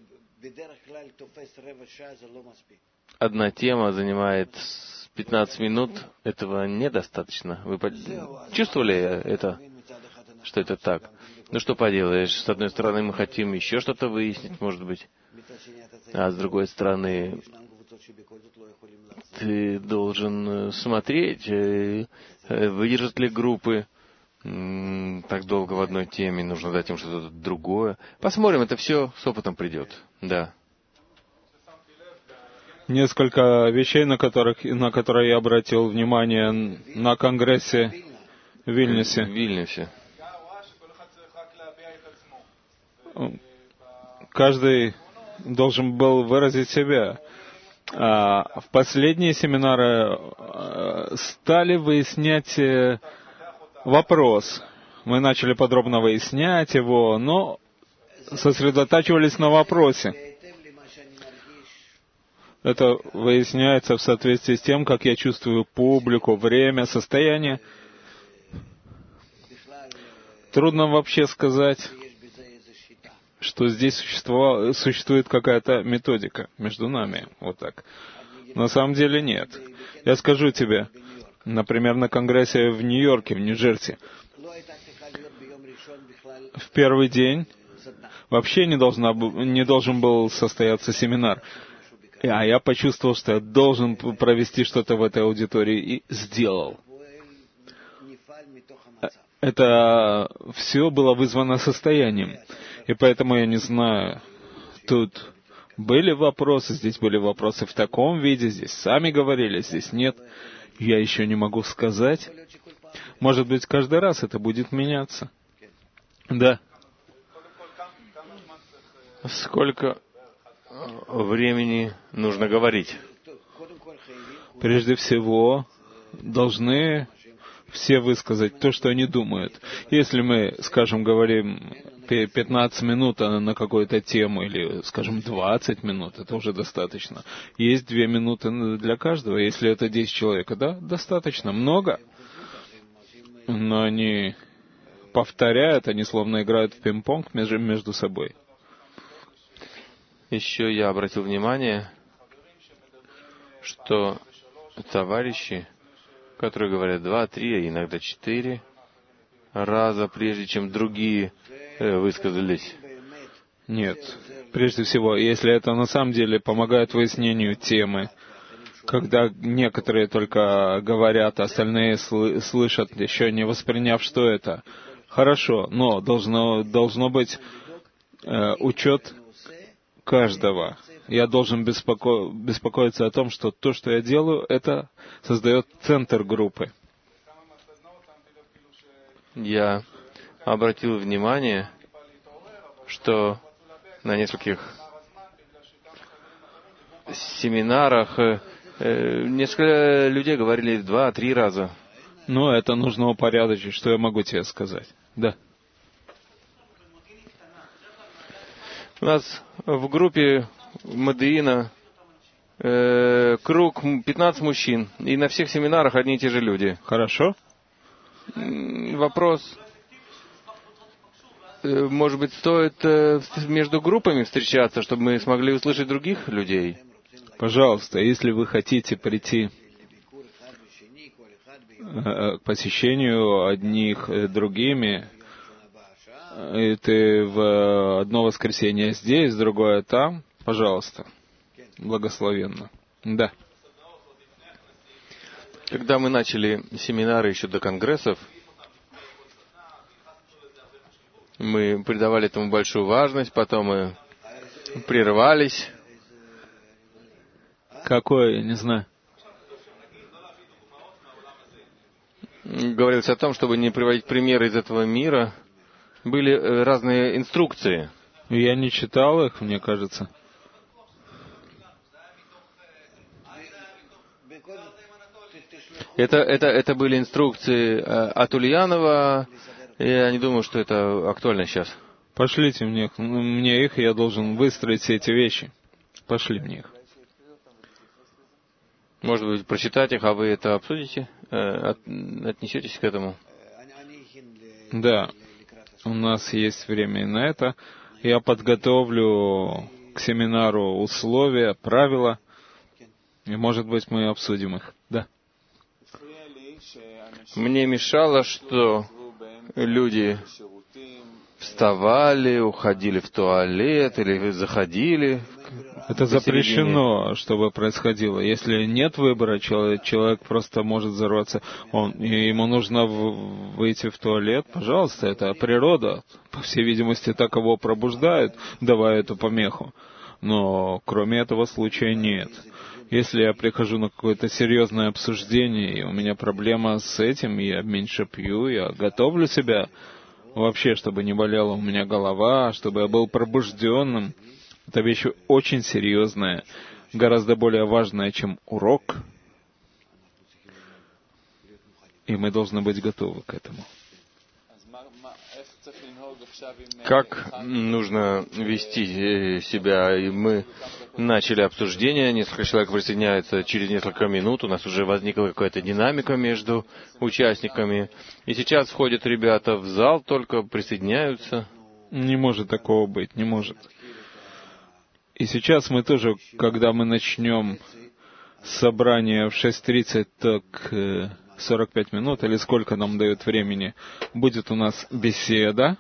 одна тема занимает пятнадцать минут, этого недостаточно. Вы чувствовали это, что это так? Ну что поделаешь, с одной стороны мы хотим еще что-то выяснить, может быть, а с другой стороны ты должен смотреть, выдержат ли группы так долго в одной теме, нужно дать им что-то другое. Посмотрим, это все с опытом придет. Да. Несколько вещей, на, которых, на которые я обратил внимание на конгрессе в Вильнюсе. В Вильнюсе. Каждый должен был выразить себя. А в последние семинары стали выяснять вопрос. Мы начали подробно выяснять его, но сосредотачивались на вопросе. Это выясняется в соответствии с тем, как я чувствую публику, время, состояние. Трудно вообще сказать, что здесь существует какая-то методика между нами. Вот так. На самом деле нет. Я скажу тебе, например, на конгрессе в Нью-Йорке, в Нью-Джерси, в первый день вообще не, должна, не должен был состояться семинар. А я почувствовал, что я должен провести что-то в этой аудитории, и сделал. Это все было вызвано состоянием. И поэтому я не знаю, тут Были вопросы, здесь были вопросы в таком виде, здесь сами говорили, здесь нет. Я еще не могу сказать. Может быть, каждый раз это будет меняться. Да. Сколько времени нужно говорить? Прежде всего, должны все высказать то, что они думают. Если мы, скажем, говорим пятнадцать минут на какую-то тему, или, скажем, двадцать минут, это уже достаточно. Есть две минуты для каждого. Если это десять человек, да, достаточно. Много. Но они повторяют, они словно играют в пинг-понг между, между собой. Еще я обратил внимание, что товарищи, которые говорят два, три, иногда четыре раза, прежде чем другие э, высказались. Нет. Прежде всего, если это на самом деле помогает выяснению темы, когда некоторые только говорят, остальные сл- слышат, еще не восприняв, что это, хорошо, но должно, должно быть э, учет каждого. Я должен беспоко... беспокоиться о том, что то, что я делаю, это создает центр группы. Я обратил внимание, что на нескольких семинарах э, несколько людей говорили два-три раза. Но это нужно упорядочить, что я могу тебе сказать. Да. У нас в группе Модеина э, круг пятнадцать мужчин, и на всех семинарах одни и те же люди. Хорошо. Вопрос, э, может быть, стоит э, между группами встречаться, чтобы мы смогли услышать других людей? Пожалуйста, если вы хотите прийти э, к посещению одних э, другими, и ты в одно воскресенье здесь, другое там, пожалуйста, благословенно. Да. Когда мы начали семинары еще до конгрессов, мы придавали этому большую важность, потом мы прервались. Какое, я не знаю. Говорилось о том, чтобы не приводить примеры из этого мира. Были разные инструкции. Я не читал их, мне кажется. Это, это, это были инструкции от Ульянова. Я не думаю, что это актуально сейчас. Пошлите мне, мне их, и я должен выстроить все эти вещи. Пошли мне их. Может быть, прочитать их, а вы это обсудите? От, отнесетесь к этому? Да. У нас есть время и на это. Я подготовлю к семинару условия, правила, и, может быть, мы обсудим их. Да. Мне мешало, что люди вставали, уходили в туалет или заходили. Это запрещено, чтобы происходило. Если нет выбора, человек, человек просто может взорваться. Он, и ему нужно в, выйти в туалет. Пожалуйста, это природа. По всей видимости, так его пробуждает, давая эту помеху. Но кроме этого случая нет. Если я прихожу на какое-то серьезное обсуждение, и у меня проблема с этим, я меньше пью, я готовлю себя вообще, чтобы не болела у меня голова, чтобы я был пробужденным. Это вещь очень серьезная, гораздо более важная, чем урок. И мы должны быть готовы к этому. Как нужно вести себя? И мы начали обсуждение, несколько человек присоединяются через несколько минут, у нас уже возникла какая-то динамика между участниками. И сейчас входят ребята в зал, только присоединяются. Не может такого быть, не может. И сейчас мы тоже, когда мы начнем собрание в шесть тридцать, так сорок пять минут, или сколько нам дают времени, будет у нас беседа,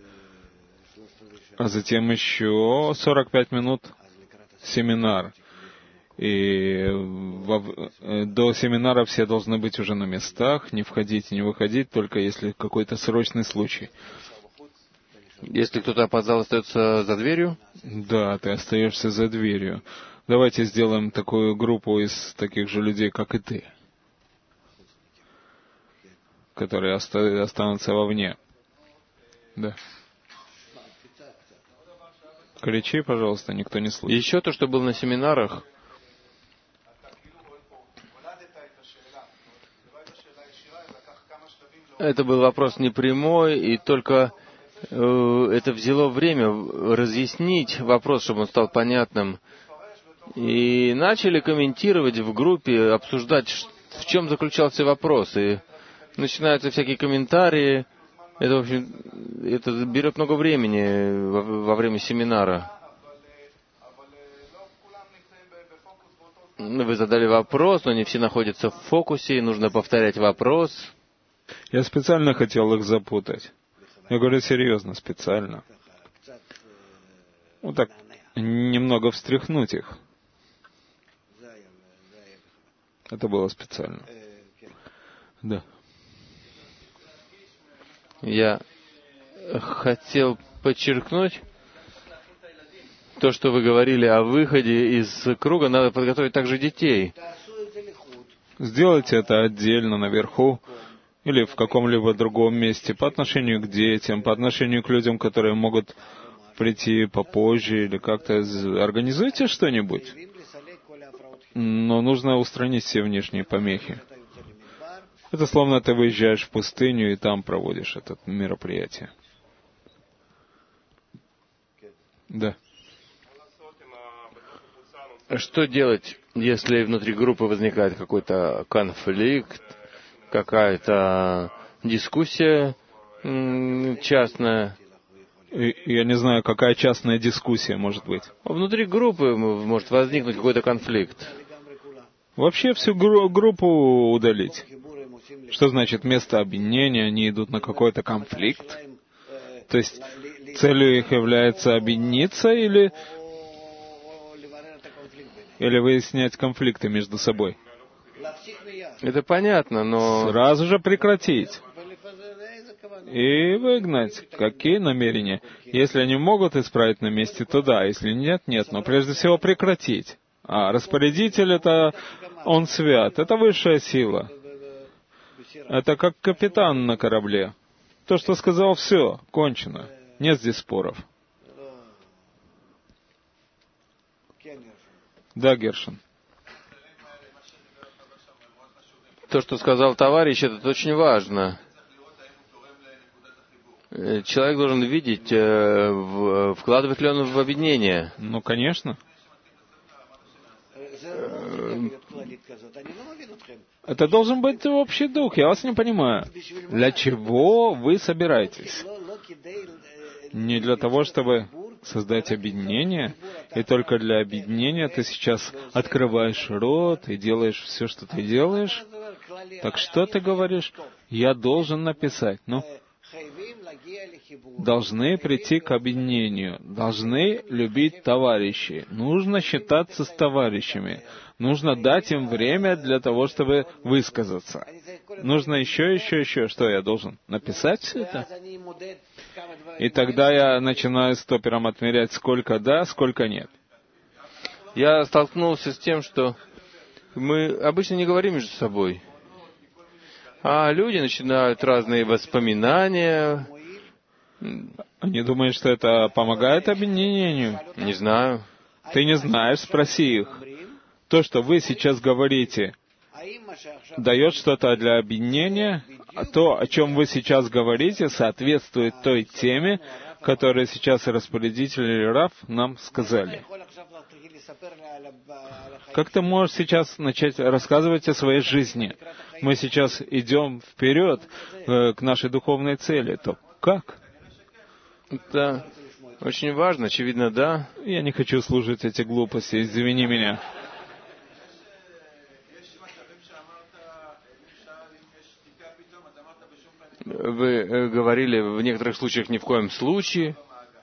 а затем еще сорок пять минут семинар. И во, до семинара все должны быть уже на местах, не входить и не выходить, только если какой-то срочный случай. Если кто-то опоздал, остается за дверью? Да, ты остаешься за дверью. Давайте сделаем такую группу из таких же людей, как и ты, которые оста- останутся вовне. Да. Кричи, пожалуйста, никто не слышит. Еще то, что было на семинарах, это был вопрос не прямой, и только э, это взяло время разъяснить вопрос, чтобы он стал понятным. И начали комментировать в группе, обсуждать, в чем заключался вопрос. И начинаются всякие комментарии. Это, в общем, это берет много времени во, во время семинара. Вы задали вопрос, но не все находятся в фокусе, нужно повторять вопрос. Я специально хотел их запутать. Я говорю серьезно, специально. Вот так, немного встряхнуть их. Это было специально. Да. Я хотел подчеркнуть то, что вы говорили о выходе из круга, надо подготовить также детей. Сделайте это отдельно, наверху, или в каком-либо другом месте, по отношению к детям, по отношению к людям, которые могут прийти попозже, или как-то организуйте что-нибудь. Но нужно устранить все внешние помехи. Это словно ты выезжаешь в пустыню и там проводишь это мероприятие. Да. Что делать, если внутри группы возникает какой-то конфликт, какая-то дискуссия частная? Я не знаю, какая частная дискуссия может быть. Внутри группы может возникнуть какой-то конфликт. Вообще всю гру- группу удалить. Что значит место объединения, они идут на какой-то конфликт? То есть целью их является объединиться или, или выяснять конфликты между собой? Это понятно, но... Сразу же прекратить. И выгнать. Какие намерения? Если они могут исправить на месте, то да. Если нет, нет. Но прежде всего прекратить. А распорядитель — это он свят. Это высшая сила. Это как капитан на корабле. То, что сказал, все, кончено. Нет здесь споров. Да, Гершин. То, что сказал товарищ, это очень важно. Человек должен видеть, вкладывает ли он в объединение. Ну, конечно. Это должен быть общий дух. Я вас не понимаю. Для чего вы собираетесь? Не для того, чтобы создать объединение, и только для объединения ты сейчас открываешь рот и делаешь все, что ты делаешь. Так что ты говоришь? Я должен написать. Ну, должны прийти к объединению, должны любить товарищей, нужно считаться с товарищами, нужно дать им время для того, чтобы высказаться. Нужно еще, еще, еще. Что я должен? Написать все это? И тогда я начинаю стопером отмерять, сколько да, сколько нет. Я столкнулся с тем, что мы обычно не говорим между собой. А люди начинают разные воспоминания. Они думают, что это помогает объединению? Не знаю. Ты не знаешь, спроси их. То, что вы сейчас говорите, дает что-то для объединения? А то, о чем вы сейчас говорите, соответствует той теме, которую сейчас распорядитель или Рав нам сказали. Как ты можешь сейчас начать рассказывать о своей жизни? Мы сейчас идем вперед э, к нашей духовной цели. То как? Это очень важно, очевидно, да. Я не хочу слушать эти глупости, извини меня. Вы говорили в некоторых случаях ни в коем случае.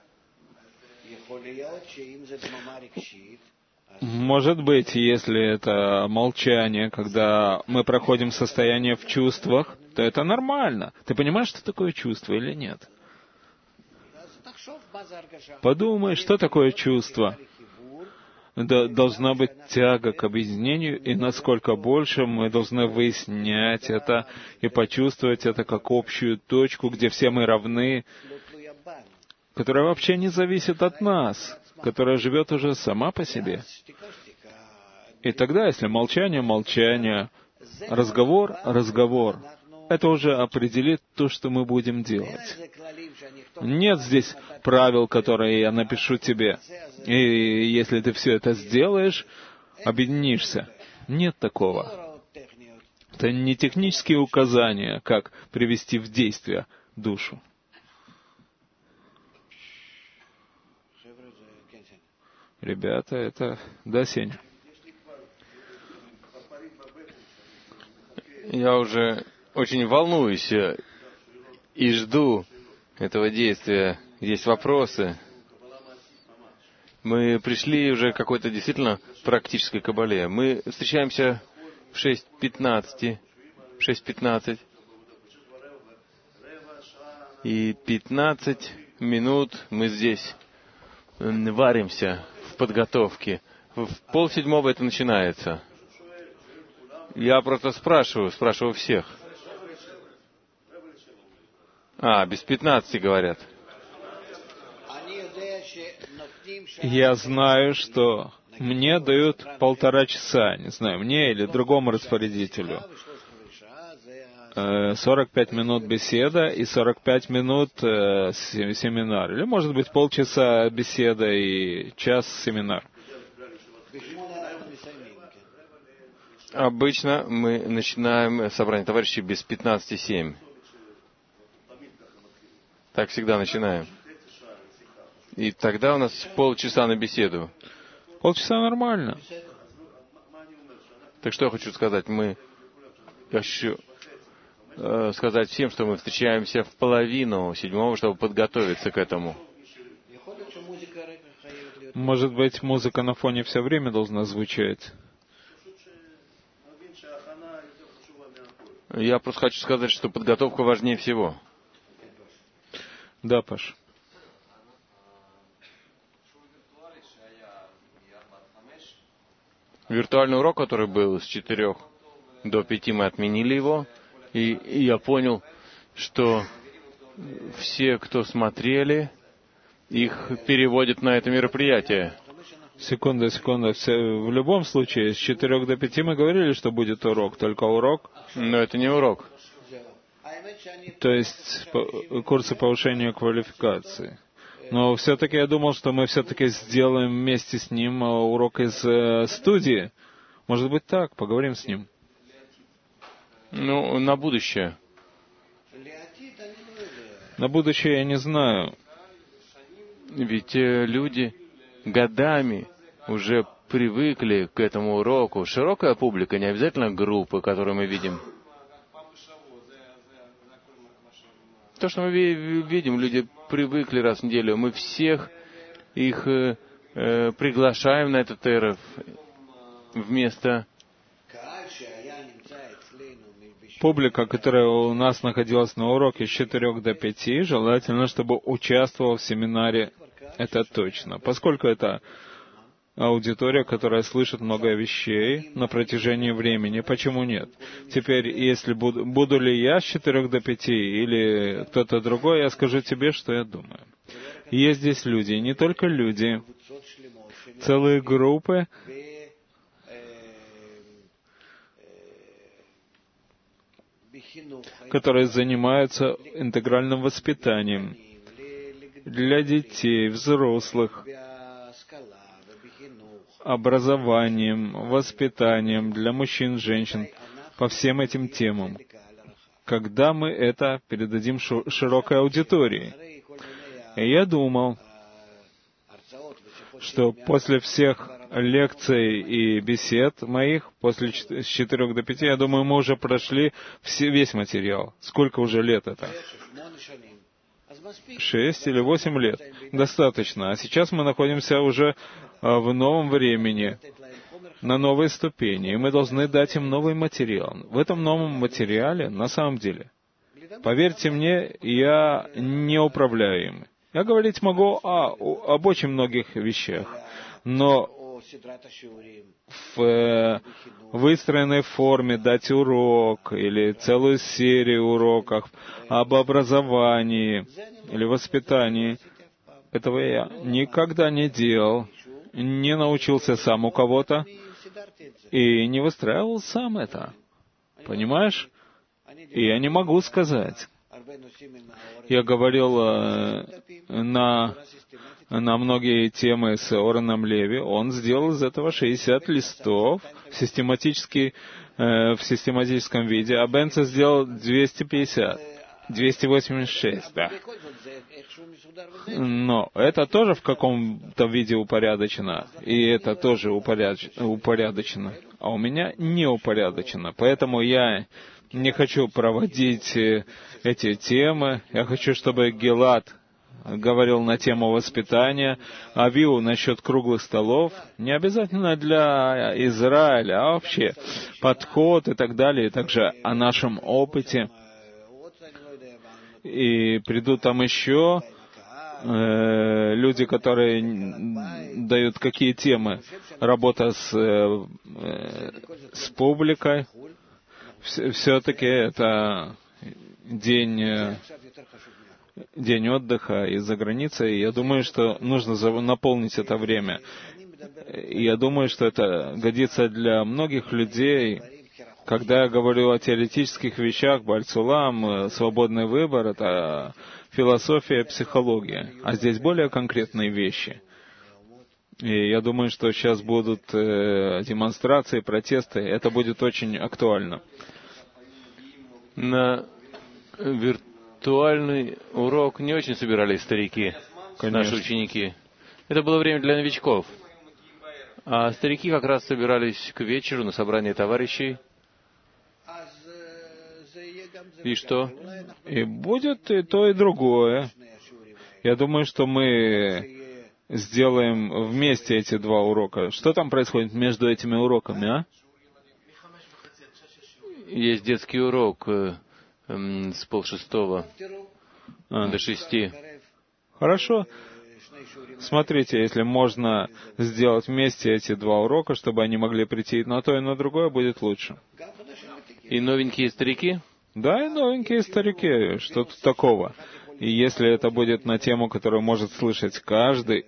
Может быть, если это молчание, когда мы проходим состояние в чувствах, то это нормально. Ты понимаешь, что такое чувство или нет? Подумай, что такое чувство. Да, должна быть тяга к объединению, и насколько больше мы должны выяснять это и почувствовать это как общую точку, где все мы равны, которая вообще не зависит от нас, которая живет уже сама по себе. И тогда, если молчание — молчание, разговор — разговор, это уже определит то, что мы будем делать. Нет здесь правил, которые я напишу тебе. И если ты все это сделаешь, объединишься. Нет такого. Это не технические указания, как привести в действие душу. Ребята, это... Да, Сеня? Я уже очень волнуюсь и жду этого действия. Есть вопросы. Мы пришли уже к какой-то действительно практической кабале. Мы встречаемся в шесть пятнадцать. В шесть пятнадцать. И пятнадцать минут мы здесь варимся в подготовке. В полседьмого это начинается. Я просто спрашиваю, спрашиваю всех. А, без пятнадцати говорят. Я знаю, что мне дают полтора часа, не знаю, мне или другому распорядителю. сорок пять минут беседа и сорок пять минут семинар. Или, может быть, полчаса беседа и час семинар. Обычно мы начинаем собрание товарищей без пятнадцати семь. Так всегда начинаем. И тогда у нас полчаса на беседу. Полчаса нормально. Так что я хочу сказать? Мы... Я хочу э, сказать всем, что мы встречаемся в половину седьмого, чтобы подготовиться к этому. Может быть, музыка на фоне все время должна звучать? Я просто хочу сказать, что подготовка важнее всего. Да, Паш. Виртуальный урок, который был с четырех до пяти, мы отменили его. И, и я понял, что все, кто смотрели, их переводят на это мероприятие. Секунда, секунда. В любом случае, с четырех до пяти мы говорили, что будет урок, только урок. Но это не урок. То есть курсы повышения квалификации. Но все-таки я думал, что мы все-таки сделаем вместе с ним урок из э, студии. Может быть так, поговорим с ним. Ну, на будущее. На будущее я не знаю. Ведь э, люди годами уже привыкли к этому уроку. Широкая публика, не обязательно группы, которые мы видим. То, что мы видим, люди привыкли раз в неделю. Мы всех их э, э, приглашаем на этот эрф вместо... Публика, которая у нас находилась на уроке с четырех до пяти, желательно, чтобы участвовала в семинаре. Это точно. Поскольку это аудитория, которая слышит много вещей на протяжении времени. Почему нет? Теперь, если буду, буду ли я с четырех до пяти или кто-то другой, я скажу тебе, что я думаю. Есть здесь люди, не только люди, целые группы, которые занимаются интегральным воспитанием для детей, взрослых, образованием, воспитанием для мужчин, женщин, по всем этим темам. Когда мы это передадим широкой аудитории. И я думал, что после всех лекций и бесед моих, после с четырех до пяти, я думаю, мы уже прошли все, весь материал. Сколько уже лет это? Шесть или восемь лет. Достаточно. А сейчас мы находимся уже в новом времени, на новой ступени, и мы должны дать им новый материал. В этом новом материале, на самом деле, поверьте мне, я не управляю им. Я говорить могу о, об очень многих вещах, но в э, выстроенной форме дать урок или целую серию уроков об образовании или воспитании, этого я никогда не делал, не научился сам у кого-то и не выстраивал сам это. Понимаешь? И я не могу сказать. Я говорил э, на, на многие темы с Ораном Леви. Он сделал из этого шестьдесят листов систематически, э, в систематическом виде, а Бенца сделал двести пятьдесят. двести восемьдесят шесть, да. Но это тоже в каком-то виде упорядочено, и это тоже упорядоч... упорядочено, а у меня не упорядочено. Поэтому я не хочу проводить эти темы. Я хочу, чтобы Гилад говорил на тему воспитания, Авиу насчет круглых столов. Не обязательно для Израиля, а вообще подход и так далее, и также о нашем опыте. И придут там еще э, люди, которые дают какие темы. Работа с, э, с публикой. Все-таки это день, день отдыха из-за границы, и я думаю, что нужно наполнить это время. И я думаю, что это годится для многих людей. Когда я говорю о теоретических вещах, Бальцулам, свободный выбор, это философия, психология. А здесь более конкретные вещи. И я думаю, что сейчас будут э, демонстрации, протесты. Это будет очень актуально. На виртуальный урок не очень собирались старики, Конечно. Наши ученики. Это было время для новичков. А старики как раз собирались к вечеру на собрание товарищей. И что? И будет и то, и другое. Я думаю, что мы сделаем вместе эти два урока. Что там происходит между этими уроками, а? Есть детский урок э, э, с полшестого а. до шести. Хорошо. Смотрите, если можно сделать вместе эти два урока, чтобы они могли прийти на то и на другое, будет лучше. И новенькие старики? Да, и новенькие старики. Что тут такого? И если это будет на тему, которую может слышать каждый,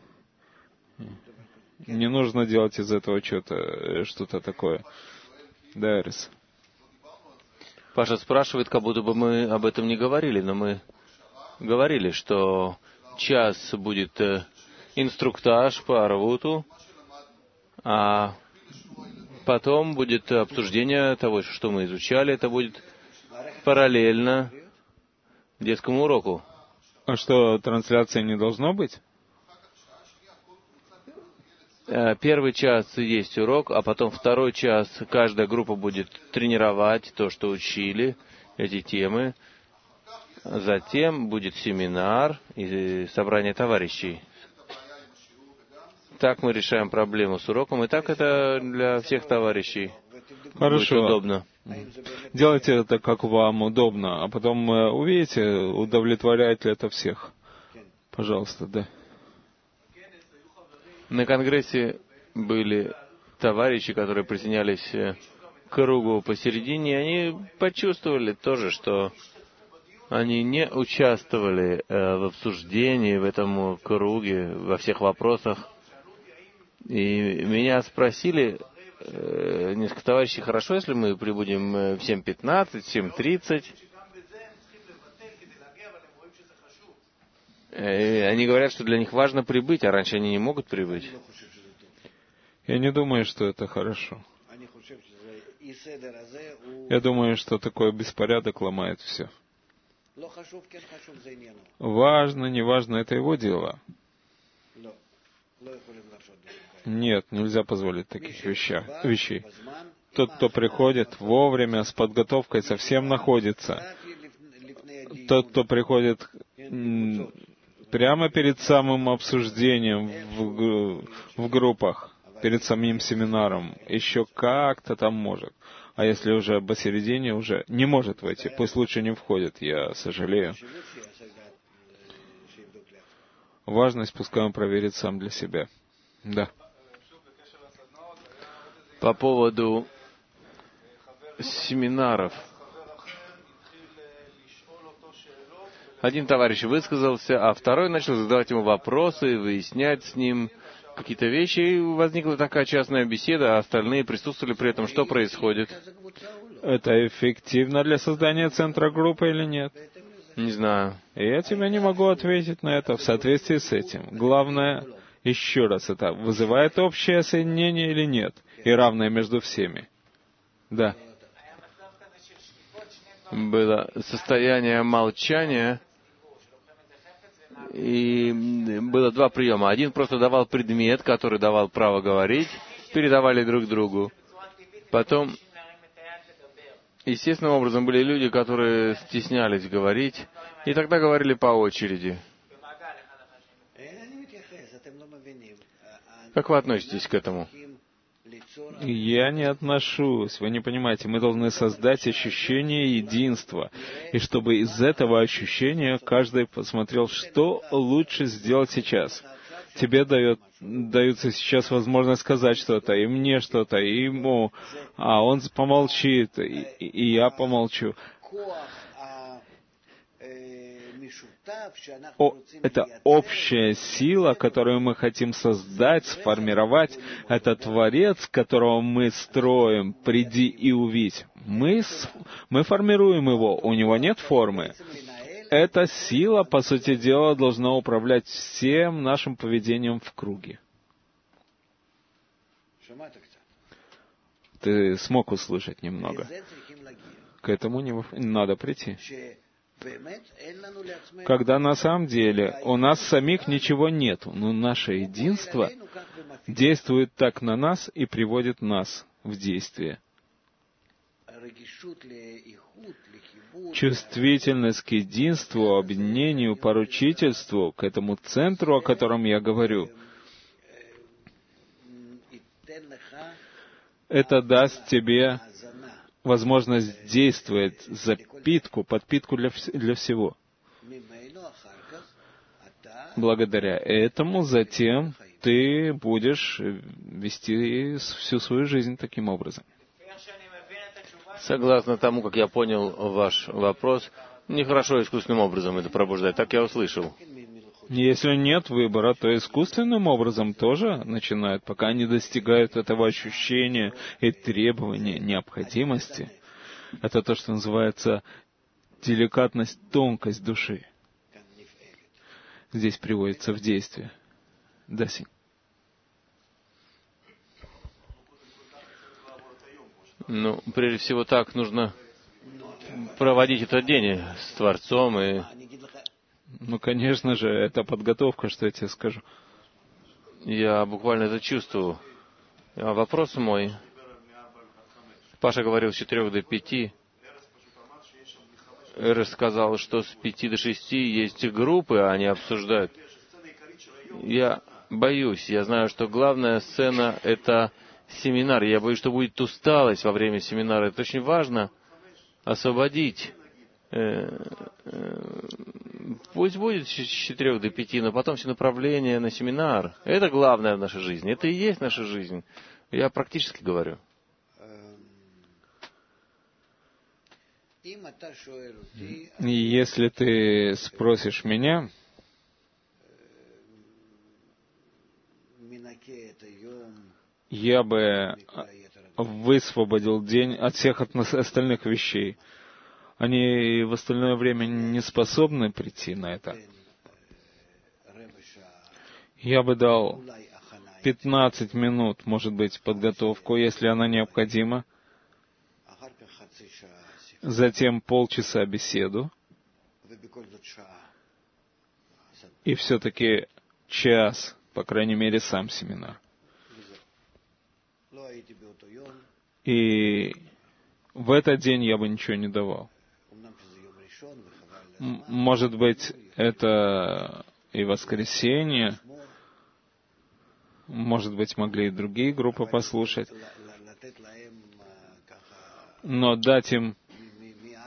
не нужно делать из этого что-то, что-то такое. Да, Эрис. Паша спрашивает, как будто бы мы об этом не говорили, но мы говорили, что час будет инструктаж по Арвуту, а потом будет обсуждение того, что мы изучали. Это будет параллельно детскому уроку. А что, трансляции не должно быть? Первый час есть урок, а потом второй час каждая группа будет тренировать то, что учили, эти темы. Затем будет семинар и собрание товарищей. Так мы решаем проблему с уроком, и так это для всех товарищей. Хорошо. Будет удобно. Делайте это, как вам удобно, а потом увидите, удовлетворяет ли это всех. Пожалуйста, да. На конгрессе были товарищи, которые присоединялись к кругу посередине, и они почувствовали тоже, что они не участвовали в обсуждении в этом круге, во всех вопросах. И меня спросили несколько товарищей, хорошо, если мы прибудем в семь пятнадцать, семь тридцать. Они говорят, что для них важно прибыть, а раньше они не могут прибыть. Я не думаю, что это хорошо. Я думаю, что такой беспорядок ломает все. Важно, не важно, это его дело. Нет, нельзя позволить таких вещах, вещей. Тот, кто приходит вовремя, с подготовкой, совсем находится. Тот, кто приходит прямо перед самым обсуждением в, в группах, перед самим семинаром, еще как-то там может. А если уже посередине, уже не может войти, пусть лучше не входит, я сожалею. важность пускай он проверит сам для себя. Да. По поводу семинаров. Один товарищ высказался, а второй начал задавать ему вопросы, выяснять с ним какие-то вещи, и возникла такая частная беседа, а остальные присутствовали при этом. Что происходит? Это эффективно для создания центра группы или нет? Не знаю. Я тебе не могу ответить на это в соответствии с этим. Главное, еще раз, это вызывает общее соединение или нет? И равное между всеми. Да. Было состояние молчания, и было два приема. Один просто давал предмет, который давал право говорить, передавали друг другу. Потом, естественным образом, были люди, которые стеснялись говорить, и тогда говорили по очереди. Как вы относитесь к этому? Я не отношусь. Вы не понимаете, мы должны создать ощущение единства. И чтобы из этого ощущения каждый посмотрел, что лучше сделать сейчас. Тебе дает, дается сейчас возможность сказать что-то, и мне что-то, и ему, а он помолчит, и, и я помолчу. О, это общая сила, которую мы хотим создать, сформировать. Это Творец, которого мы строим. Приди и увидь. Мы, мы формируем его, у него нет формы. Эта сила, по сути дела, должна управлять всем нашим поведением в круге. Ты смог услышать немного. К этому не надо прийти. Когда на самом деле у нас самих ничего нет, но наше единство действует так на нас и приводит нас в действие. Чувствительность к единству, объединению, поручительству, к этому центру, о котором я говорю, это даст тебе возможность действовать, запитку, подпитку для, для всего. Благодаря этому затем ты будешь вести всю свою жизнь таким образом. Согласно тому, как я понял ваш вопрос, нехорошо искусственным образом это пробуждать. Так я услышал. Если нет выбора, то искусственным образом тоже начинают, пока они достигают этого ощущения и требования, необходимости. Это то, что называется деликатность, тонкость души. Здесь приводится в действие. Да, Синь. Ну, прежде всего, так нужно проводить этот день с Творцом и... Ну, конечно же, это подготовка, что я тебе скажу. Я буквально это чувствую. А вопрос мой. Паша говорил с четырех до пяти. Эрес сказал, что с пяти до шести есть группы, а они обсуждают. Я боюсь. Я знаю, что главная сцена — это семинар. Я боюсь, что будет усталость во время семинара. Это очень важно освободить. Пусть будет с четырех до пяти, но потом все направления на семинар. Это главное в нашей жизни. Это и есть наша жизнь. Я практически говорю. И если ты спросишь меня, я бы высвободил день от всех остальных вещей. Они в остальное время не способны прийти на это. Я бы дал пятнадцать минут, может быть, подготовку, если она необходима. Затем полчаса беседу. И все-таки час, по крайней мере, сам семинар. И в этот день я бы ничего не давал. Может быть, это и воскресенье, может быть, могли и другие группы послушать, но дать им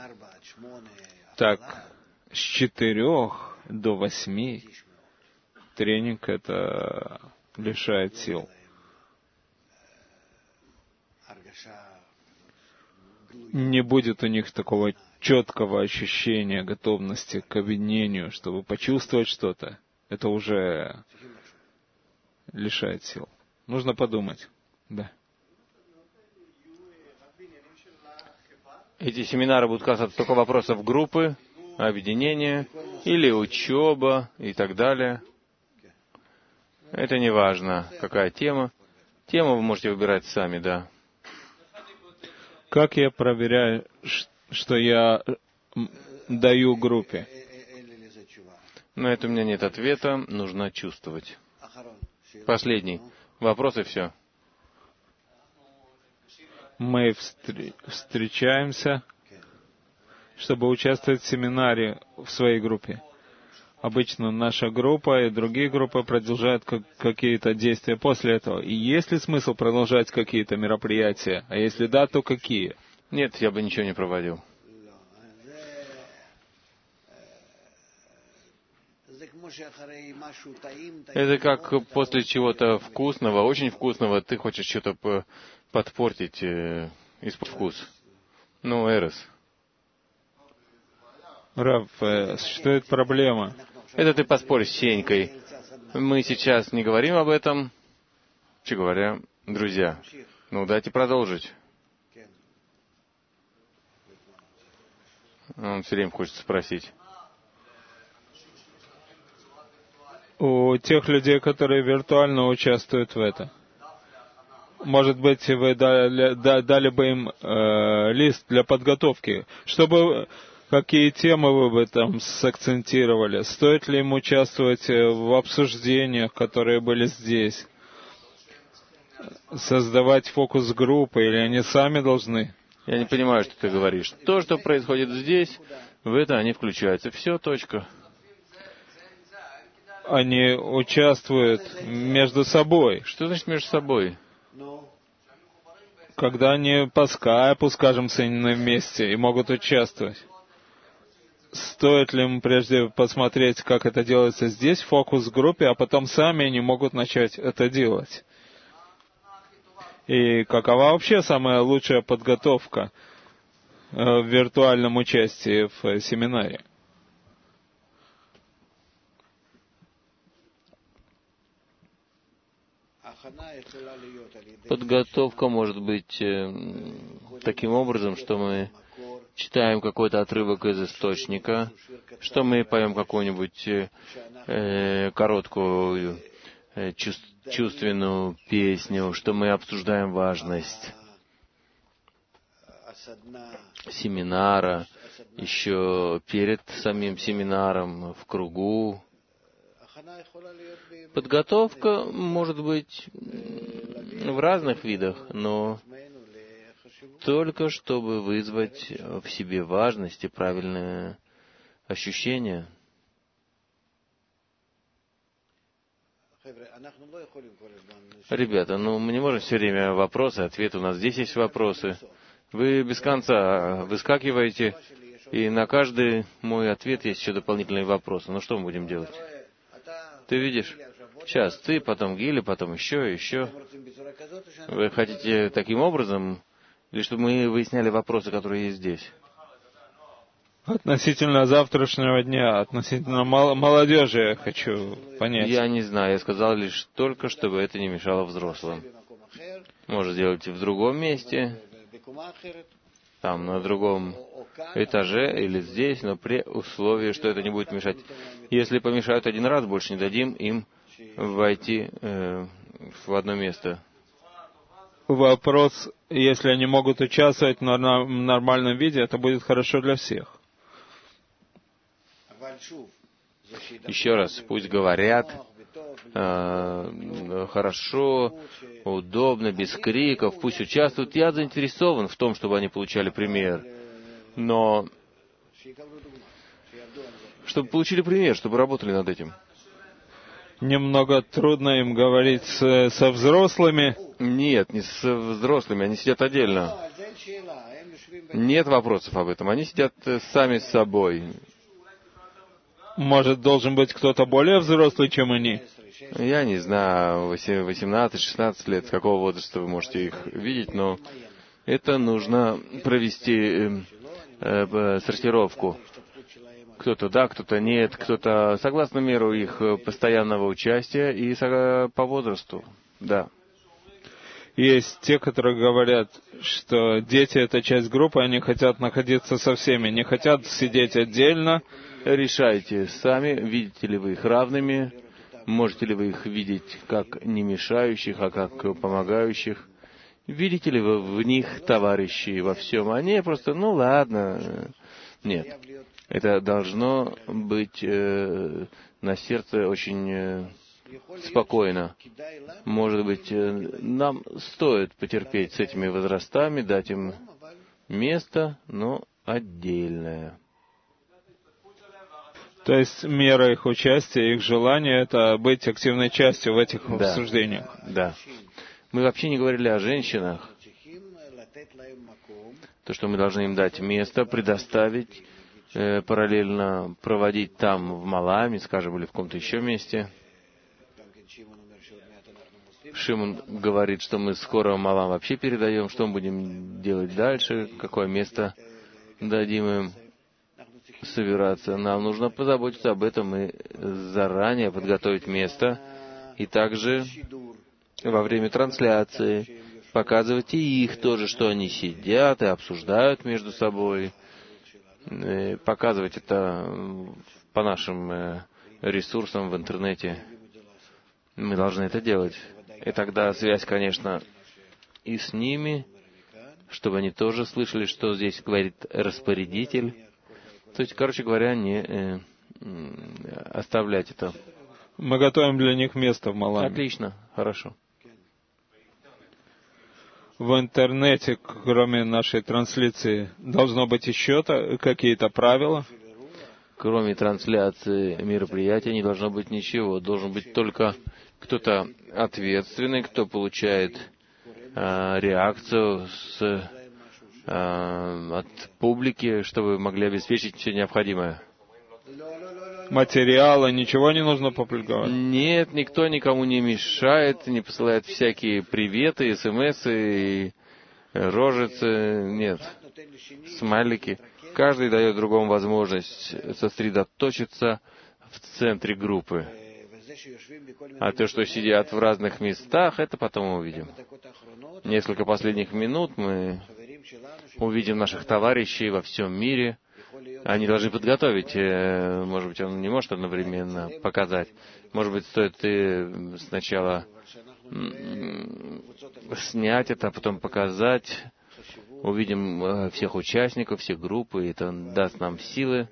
так с четырех до восьми тренинг, это лишает сил. Не будет у них такого четкого ощущения готовности к объединению, чтобы почувствовать что-то. Это уже лишает сил. Нужно подумать. Да. Эти семинары будут касаться только вопросов группы, объединения или учеба и так далее. Это не важно, какая тема. Тему вы можете выбирать сами, да. Как я проверяю, что я даю группе? На это у меня нет ответа, нужно чувствовать. Последний вопрос и все. Мы встр- встречаемся, чтобы участвовать в семинаре в своей группе. Обычно наша группа и другие группы продолжают как- какие-то действия после этого. И есть ли смысл продолжать какие-то мероприятия? А если да, то какие? Нет, я бы ничего не проводил. Это как после чего-то вкусного, очень вкусного, ты хочешь что-то подпортить, э, испортить вкус. Ну, Эрос. Рав, э, существует проблема. Это ты поспорь с Сенькой. Мы сейчас не говорим об этом. Че говоря, друзья, ну дайте продолжить. Он все время хочет спросить. У тех людей, которые виртуально участвуют в этом. Может быть, вы дали, дали бы им э, лист для подготовки, чтобы какие темы вы бы там сакцентировали? Стоит ли им участвовать в обсуждениях, которые были здесь? Создавать фокус-группы, или они сами должны? Я не понимаю, что ты говоришь. То, что происходит здесь, в это они включаются. Все, точка. Они участвуют между собой. Что значит между собой? Когда они по скайпу, скажем, соединены вместе и могут участвовать. Стоит ли им прежде посмотреть, как это делается здесь, в фокус-группе, а потом сами они могут начать это делать? И какова вообще самая лучшая подготовка в виртуальном участии в семинаре? Подготовка может быть э, таким образом, что мы читаем какой-то отрывок из источника, что мы поем какую-нибудь э, короткую э, чувств, чувственную песню, что мы обсуждаем важность семинара, еще перед самим семинаром, в кругу. Подготовка может быть в разных видах, но только чтобы вызвать в себе важность и правильное ощущение. Ребята, ну мы не можем все время вопросы, ответы. У нас здесь есть вопросы. Вы без конца выскакиваете, и на каждый мой ответ есть еще дополнительные вопросы. Ну что мы будем делать? Ты видишь? Сейчас ты, потом Гиля, потом еще, еще. Вы хотите таким образом, или чтобы мы выясняли вопросы, которые есть здесь? Относительно завтрашнего дня, относительно мол- молодежи я хочу понять. Я не знаю, я сказал лишь только, чтобы это не мешало взрослым. Может, сделать в другом месте, там, на другом этаже или здесь, но при условии, что это не будет мешать. Если помешают один раз, больше не дадим им войти э, в одно место. Вопрос, если они могут участвовать в нормальном виде, это будет хорошо для всех. Еще раз, пусть говорят э, хорошо, удобно, без криков, пусть участвуют. Я заинтересован в том, чтобы они получали пример. Но чтобы получили пример, чтобы работали над этим. Немного трудно им говорить с, со взрослыми. Нет, не с взрослыми, они сидят отдельно. Нет вопросов об этом, они сидят сами с собой. Может, должен быть кто-то более взрослый, чем они? Я не знаю, восемнадцать-шестнадцать лет, с какого возраста вы можете их видеть, но это нужно провести э, э, сортировку. Кто-то да, кто-то нет, кто-то согласно меру их постоянного участия и по возрасту, да. Есть те, которые говорят, что дети — это часть группы, они хотят находиться со всеми, не хотят сидеть отдельно. Решайте сами, видите ли вы их равными, можете ли вы их видеть как не мешающих, а как помогающих. Видите ли вы в них товарищей во всем? Они просто, ну ладно. Нет. Это должно быть э, на сердце очень э, спокойно. Может быть, э, нам стоит потерпеть с этими возрастами, дать им место, но отдельное. То есть мера их участия, их желания — это быть активной частью в этих да, обсуждениях. Да. Мы вообще не говорили о женщинах. То, что мы должны им дать место, предоставить, э, параллельно проводить там, в Маламе, скажем, или в каком-то еще месте. Шимон говорит, что мы скоро Малам вообще передаем, что мы будем делать дальше, какое место дадим им собираться. Нам нужно позаботиться об этом и заранее подготовить место. И также во время трансляции показывать и их тоже, что они сидят и обсуждают между собой. И показывать это по нашим ресурсам в интернете. Мы должны это делать. И тогда связь, конечно, и с ними, чтобы они тоже слышали, что здесь говорит распорядитель. То есть, короче говоря, не э, оставлять это. Мы готовим для них место в Маламе. Отлично, хорошо. В интернете, кроме нашей трансляции, должно быть еще какие-то правила? Кроме трансляции мероприятия не должно быть ничего. Должен быть только кто-то ответственный, кто получает э, реакцию с, э, от публики, чтобы могли обеспечить все необходимое. Материала, ничего не нужно публиковать? Нет, никто никому не мешает, не посылает всякие приветы, смсы, и рожицы, нет, смайлики. Каждый дает другому возможность сосредоточиться в центре группы. А то, что сидят в разных местах, это потом увидим. Несколько последних минут мы увидим наших товарищей во всем мире. Они должны подготовить. Может быть, он не может одновременно показать. Может быть, стоит и сначала снять это, а потом показать. Увидим всех участников, всех группы, и это даст нам силы.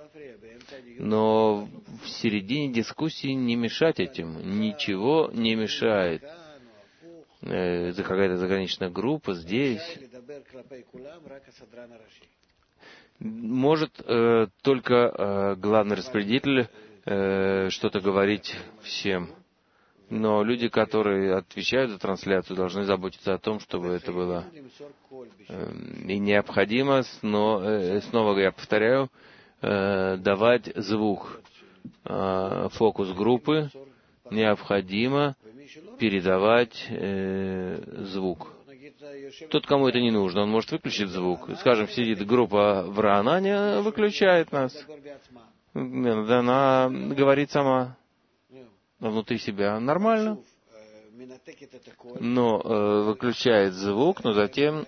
Но в середине дискуссии не мешать этим. Ничего не мешает. Э, какая-то заграничная группа здесь. Может э, только э, главный распорядитель э, что-то говорить всем. Но люди, которые отвечают за трансляцию, должны заботиться о том, чтобы это было э, и необходимо. Но э, снова я повторяю, э, давать звук. Э, фокус группы необходимо передавать э, звук. Тот, кому это не нужно, он может выключить звук. Скажем, сидит группа в Раанане, выключает нас. Она говорит сама внутри себя нормально, но э, выключает звук, но затем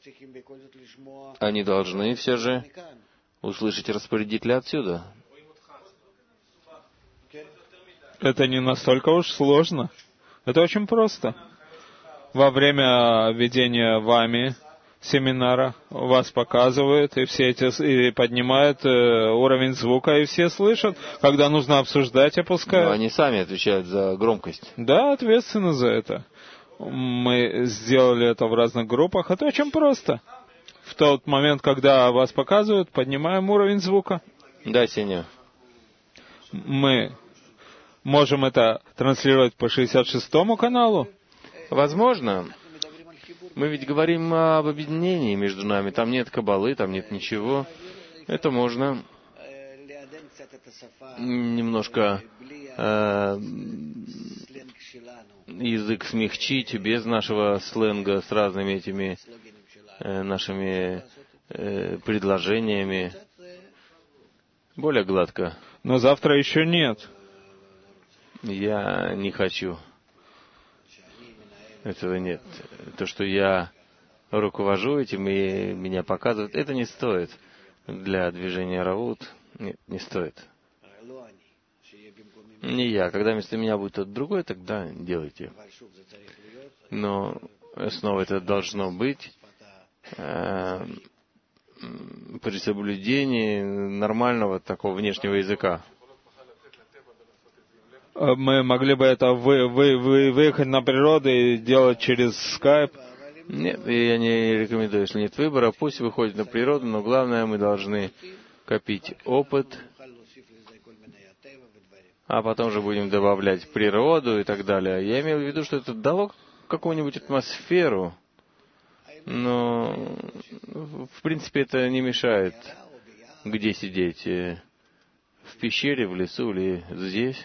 они должны все же услышать распорядителя отсюда. Это не настолько уж сложно. Это очень просто. Во время ведения вами семинара вас показывают, и все эти и поднимают э, уровень звука, и все слышат. Когда нужно обсуждать, опускают. Но они сами отвечают за громкость. Да, ответственны за это. Мы сделали это в разных группах. Это очень просто. В тот момент, когда вас показывают, поднимаем уровень звука. Да, Сеня. Мы можем это транслировать по шестьдесят шестому каналу. Возможно. Мы ведь говорим об объединении между нами. Там нет кабалы, там нет ничего. Это можно немножко э, язык смягчить без нашего сленга с разными этими э, нашими э, предложениями. Более гладко. Но завтра еще нет. Я не хочу. Этого нет. То, что я руковожу этим и меня показывают, это не стоит. Для движения Равут нет, не стоит. Не я. Когда вместо меня будет кто-то другой, тогда делайте. Но снова это должно быть э, при соблюдении нормального такого внешнего языка. Мы могли бы это вы, вы, вы, выехать на природу и делать через скайп. Нет, я не рекомендую, если нет выбора, пусть выходит на природу, но главное, мы должны копить опыт, а потом же будем добавлять природу и так далее. Я имею в виду, что это дало какую-нибудь атмосферу, но в принципе это не мешает, где сидеть, в пещере, в лесу или здесь.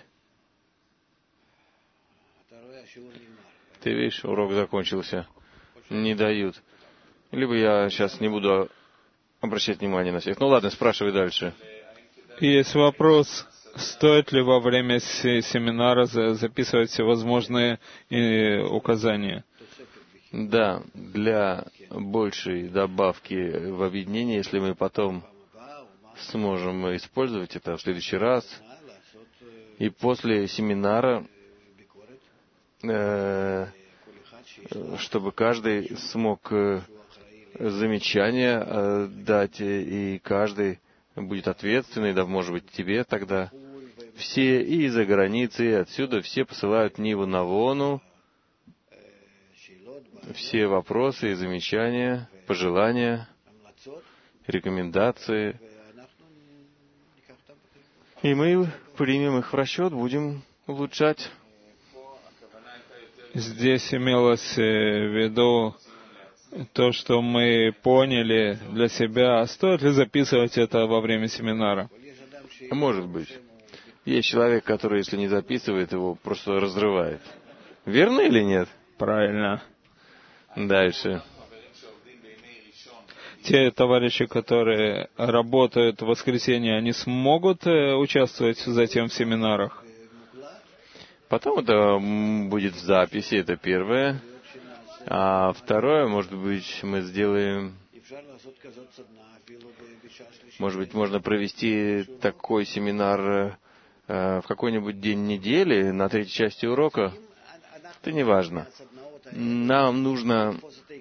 Ты видишь, урок закончился. Не дают. Либо я сейчас не буду обращать внимание на всех. Ну ладно, спрашивай дальше. Есть вопрос, стоит ли во время семинара записывать всевозможные указания? Да, для большей добавки в объединение, если мы потом сможем использовать это в следующий раз. И после семинара э, чтобы каждый смог замечания дать, и каждый будет ответственный, да, может быть, тебе тогда. Все и из-за границы, и отсюда все посылают Ниву Навону, все вопросы и замечания, пожелания, рекомендации. И мы примем их в расчет, будем улучшать. Здесь имелось в виду то, что мы поняли для себя. Стоит ли записывать это во время семинара? Может быть. Есть человек, который, если не записывает, его просто разрывает. Верно или нет? Правильно. Дальше. Те товарищи, которые работают в воскресенье, они смогут участвовать затем в семинарах? Потом это будет в записи, это первое. А второе, может быть, мы сделаем... Может быть, можно провести такой семинар э, в какой-нибудь день недели, на третьей части урока. Это не важно. Нам нужно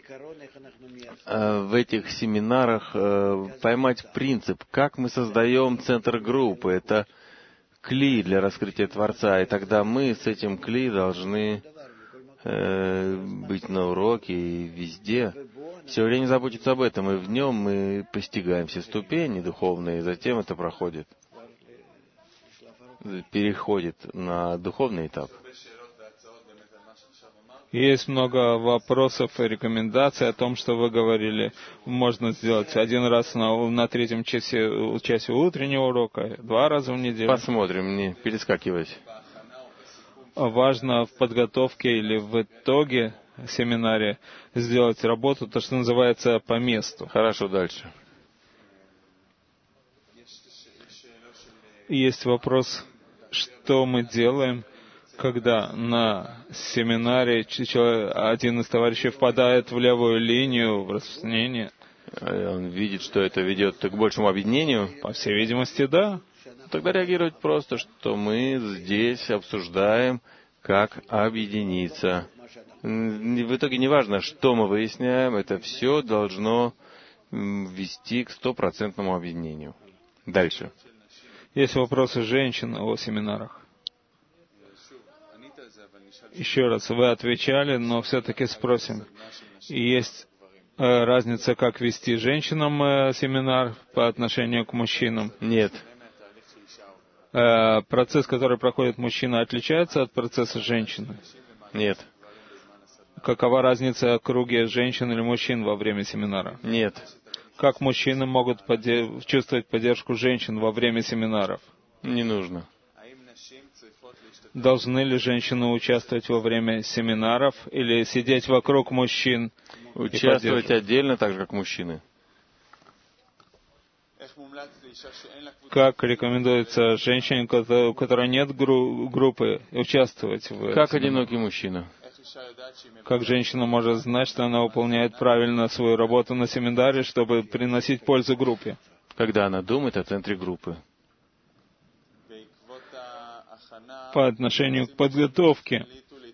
э, в этих семинарах э, поймать принцип, как мы создаем центр группы. Это кли для раскрытия Творца, и тогда мы с этим кли должны э, быть на уроке и везде. Все время заботиться об этом, и в нем мы постигаем все ступени духовные, и затем это проходит, переходит на духовный этап. Есть много вопросов и рекомендаций о том, что вы говорили. Можно сделать один раз на, на третьем часе, часе утреннего урока, два раза в неделю. Посмотрим, не перескакивать. Важно в подготовке или в итоге семинаре сделать работу, то, что называется, по месту. Хорошо, дальше. Есть вопрос, что мы делаем, когда на семинаре один из товарищей впадает в левую линию, в распространение. Он видит, что это ведет к большему объединению? По всей видимости, да. Тогда реагировать просто, что мы здесь обсуждаем, как объединиться. В итоге не важно, что мы выясняем, это все должно вести к стопроцентному объединению. Дальше. Есть вопросы женщин о семинарах. Еще раз, вы отвечали, но все-таки спросим. Есть э, разница, как вести женщинам э, семинар по отношению к мужчинам? Нет. Э, процесс, который проходит мужчина, отличается от процесса женщины? Нет. Какова разница в круге женщин или мужчин во время семинара? Нет. Как мужчины могут поде- чувствовать поддержку женщин во время семинаров? Не нужно. Должны ли женщины участвовать во время семинаров или сидеть вокруг мужчин? Участвовать отдельно, так же, как мужчины. Как рекомендуется женщине, у которой нет гру- группы, участвовать в Как семинаре? одинокий мужчина. Как женщина может знать, что она выполняет правильно свою работу на семинаре, чтобы приносить пользу группе? Когда она думает о центре группы. По отношению к подготовке,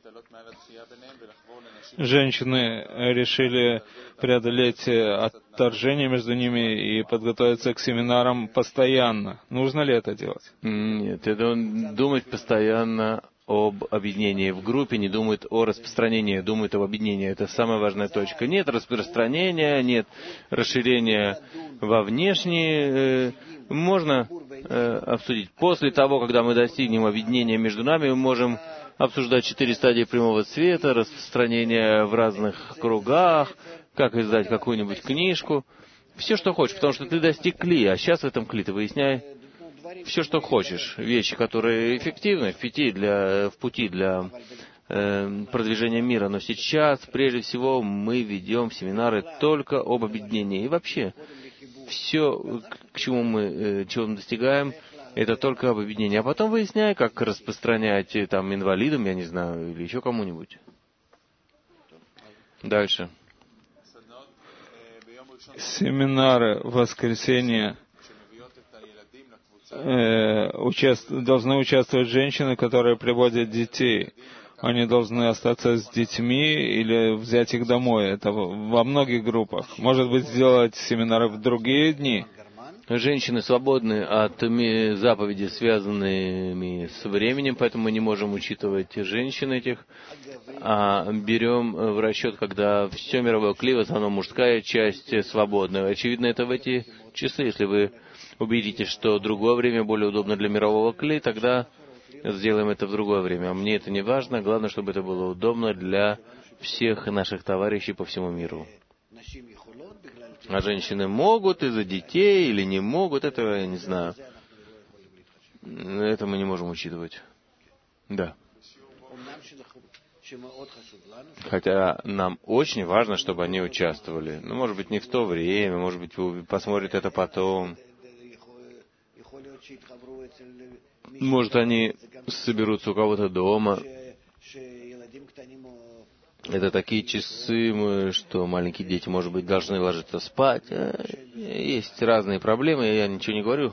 женщины решили преодолеть отторжение между ними и подготовиться к семинарам постоянно. Нужно ли это делать? Нет, это думать постоянно об объединении в группе, не думает о распространении, думает об объединении. Это самая важная точка. Нет распространения, нет расширения во внешние. Можно э, обсудить. После того, когда мы достигнем объединения между нами, мы можем обсуждать четыре стадии прямого цвета, распространение в разных кругах, как издать какую-нибудь книжку. Все, что хочешь, потому что ты достиг кли, а сейчас в этом кли ты выясняй все, что хочешь. Вещи, которые эффективны в пути для, в пути для э, продвижения мира. Но сейчас, прежде всего, мы ведем семинары только об объединении. И вообще, все, к чему мы, э, чего мы достигаем, это только об объединении. А потом выясняй, как распространять там инвалидам, я не знаю, или еще кому-нибудь. Дальше. Семинары в воскресенье э, участ... должны участвовать женщины, которые приводят детей. Они должны остаться с детьми или взять их домой. Это во многих группах. Может быть, сделать семинары в другие дни. Женщины свободны от заповедей, связанными с временем, поэтому мы не можем учитывать женщин этих, а берем в расчет, когда все мировое кли, в основном мужская часть свободна. Очевидно, это в эти часы. Если вы убедитесь, что другое время более удобно для мирового кли, тогда сделаем это в другое время. А мне это не важно. Главное, чтобы это было удобно для всех наших товарищей по всему миру. А женщины могут из-за детей или не могут, этого я не знаю. Это мы не можем учитывать. Да. Хотя нам очень важно, чтобы они участвовали. Ну, может быть, не в то время, может быть, вы посмотрите это потом. Может, они соберутся у кого-то дома. Это такие часы, что маленькие дети, может быть, должны ложиться спать. Есть разные проблемы, я ничего не говорю.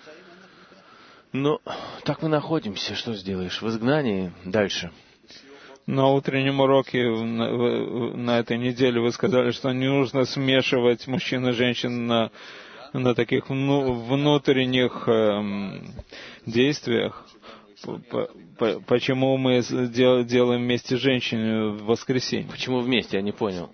Но так мы находимся, что сделаешь? В изгнании. Дальше. На утреннем уроке на, на этой неделе вы сказали, что не нужно смешивать мужчин и женщин на, на таких вну, внутренних эм, действиях. Почему мы делаем вместе женщин в воскресенье? Почему вместе? Я не понял.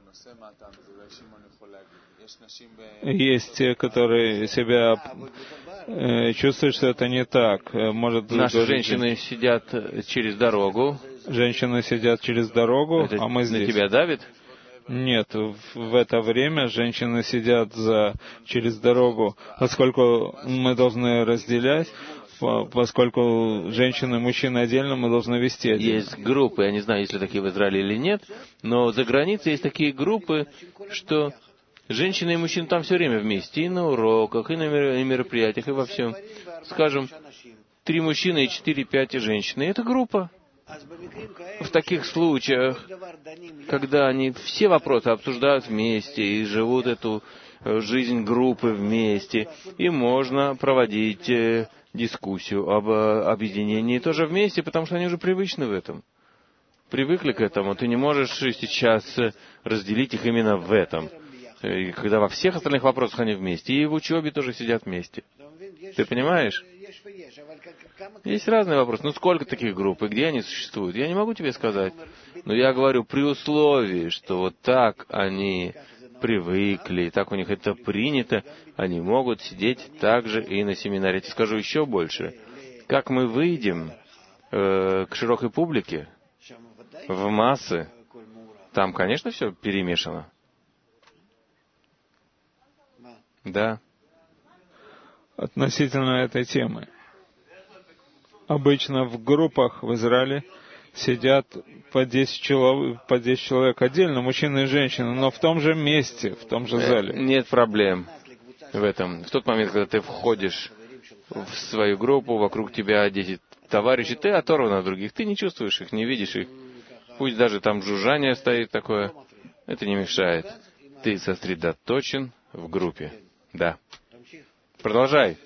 Есть те, которые себя э, чувствуют, что это не так. Может, Наши женщины сидят через дорогу. Женщины сидят через дорогу, это а мы здесь. На тебя давит? Нет, в, в это время женщины сидят за, через дорогу, поскольку мы должны разделять. Поскольку женщины и мужчины отдельно, мы должны вести отдельно. Есть группы, я не знаю, есть ли такие в Израиле или нет, но за границей есть такие группы, что женщины и мужчины там все время вместе, и на уроках, и на мероприятиях, и во всем. Скажем, три мужчины и четыре-пять женщин. И это группа. В таких случаях, когда они все вопросы обсуждают вместе и живут эту жизнь группы вместе, и можно проводить дискуссию об объединении тоже вместе, потому что они уже привычны в этом. Привыкли к этому. Ты не можешь сейчас разделить их именно в этом. И когда во всех остальных вопросах они вместе. И в учебе тоже сидят вместе. Ты понимаешь? Есть разные вопросы. Ну, сколько таких групп, и где они существуют? Я не могу тебе сказать. Но я говорю, при условии, что вот так они привыкли, и так у них это принято, они могут сидеть также и на семинаре. Я тебе скажу еще больше. Как мы выйдем э, к широкой публике, в массы, там, конечно, все перемешано. Да. Относительно этой темы. Обычно в группах в Израиле сидят по десять человек, по десять человек отдельно, мужчины и женщины, но в том же месте, в том же зале. Нет проблем в этом. В тот момент, когда ты входишь в свою группу, вокруг тебя десять товарищей, ты оторван от других, ты не чувствуешь их, не видишь их. Пусть даже там жужжание стоит такое, это не мешает. Ты сосредоточен в группе. Да. Продолжай.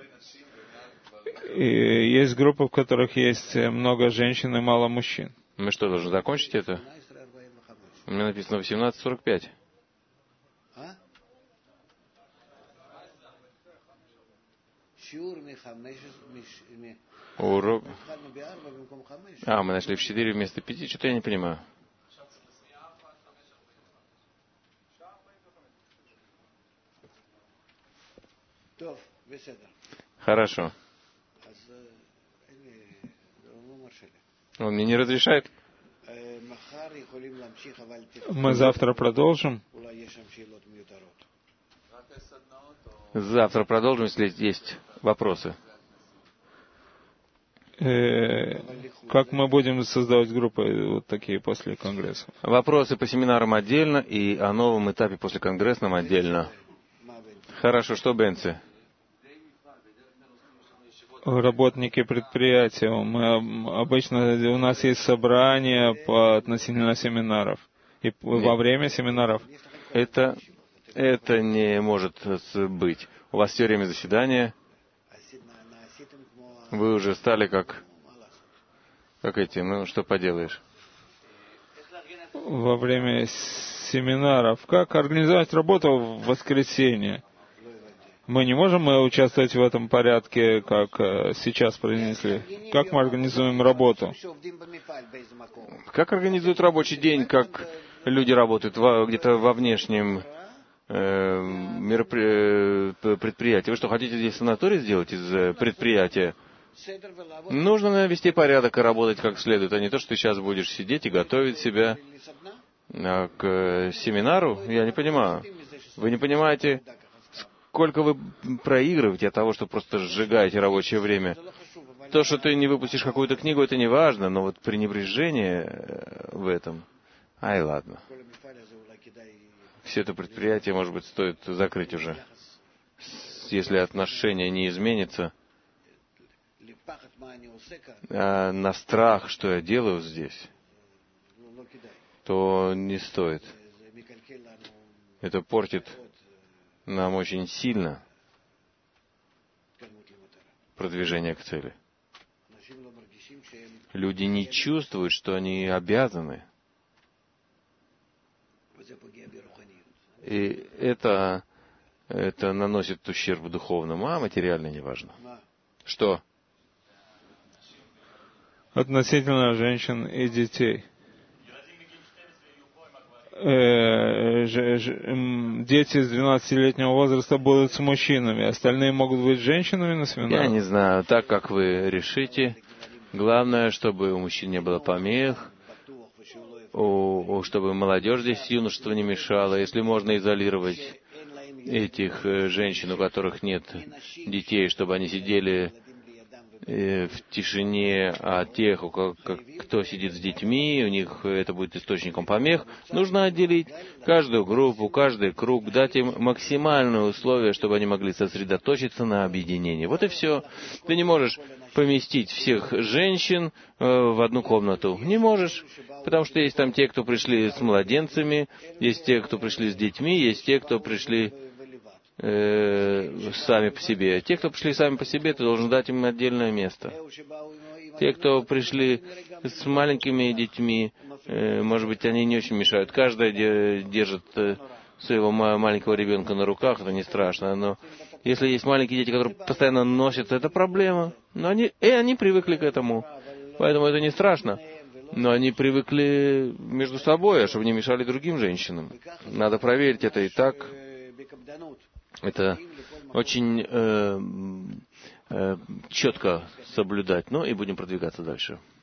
И есть группы, в которых есть много женщин и мало мужчин. Мы что, должны закончить это? У меня написано восемнадцать сорок пять. Урок. А, мы нашли в четыре вместо пяти. Что-то я не понимаю. Хорошо. Он мне не разрешает? Мы завтра продолжим. Завтра продолжим, если есть вопросы. Э, как мы будем создавать группы вот такие после Конгресса? Вопросы по семинарам отдельно и о новом этапе после Конгрессном отдельно. Хорошо, что, Бенци? Работники предприятия. Мы обычно у нас есть собрания по относительно семинаров. И Нет. во время семинаров. Это, это не может быть. У вас все время заседания. Вы уже стали как, как эти, ну что поделаешь. Во время семинаров. Как организовать работу в воскресенье? Мы не можем участвовать в этом порядке, как сейчас принесли. Как мы организуем работу? Как организуют рабочий день, как люди работают во, где-то во внешнем э, меропри... предприятии? Вы что, хотите здесь санаторий сделать из предприятия? Нужно навести порядок и работать как следует, а не то, что ты сейчас будешь сидеть и готовить себя к семинару. Я не понимаю. Вы не понимаете, сколько вы проигрываете от того, что просто сжигаете рабочее время. То, что ты не выпустишь какую-то книгу, это не важно, но вот пренебрежение в этом... Ай, ладно. Все это предприятие, может быть, стоит закрыть уже. Если отношение не изменится, а на страх, что я делаю здесь, то не стоит. Это портит нам очень сильно продвижение к цели. Люди не чувствуют, что они обязаны. И это, это наносит ущерб духовному, а материально не важно. Что? Относительно женщин и детей. Э, ж, ж, дети с двенадцатилетнего возраста будут с мужчинами, остальные могут быть женщинами на семинарах? Я не знаю, так как вы решите. Главное, чтобы у мужчин не было помех, у, чтобы молодежь здесь юношество не мешало. Если можно изолировать этих женщин, у которых нет детей, чтобы они сидели в тишине, а тех, кто сидит с детьми, у них это будет источником помех, нужно отделить каждую группу, каждый круг, дать им максимальные условия, чтобы они могли сосредоточиться на объединении. Вот и все. Ты не можешь поместить всех женщин в одну комнату. Не можешь, потому что есть там те, кто пришли с младенцами, есть те, кто пришли с детьми, есть те, кто пришли сами по себе. Те, кто пришли сами по себе, ты должен дать им отдельное место. Те, кто пришли с маленькими детьми, может быть, они не очень мешают. Каждая держит своего маленького ребенка на руках, это не страшно. Но если есть маленькие дети, которые постоянно носятся, это проблема. Но они, и они привыкли к этому. Поэтому это не страшно. Но они привыкли между собой, чтобы не мешали другим женщинам. Надо проверить это и так. Это очень э, э, четко соблюдать. Ну и будем продвигаться дальше.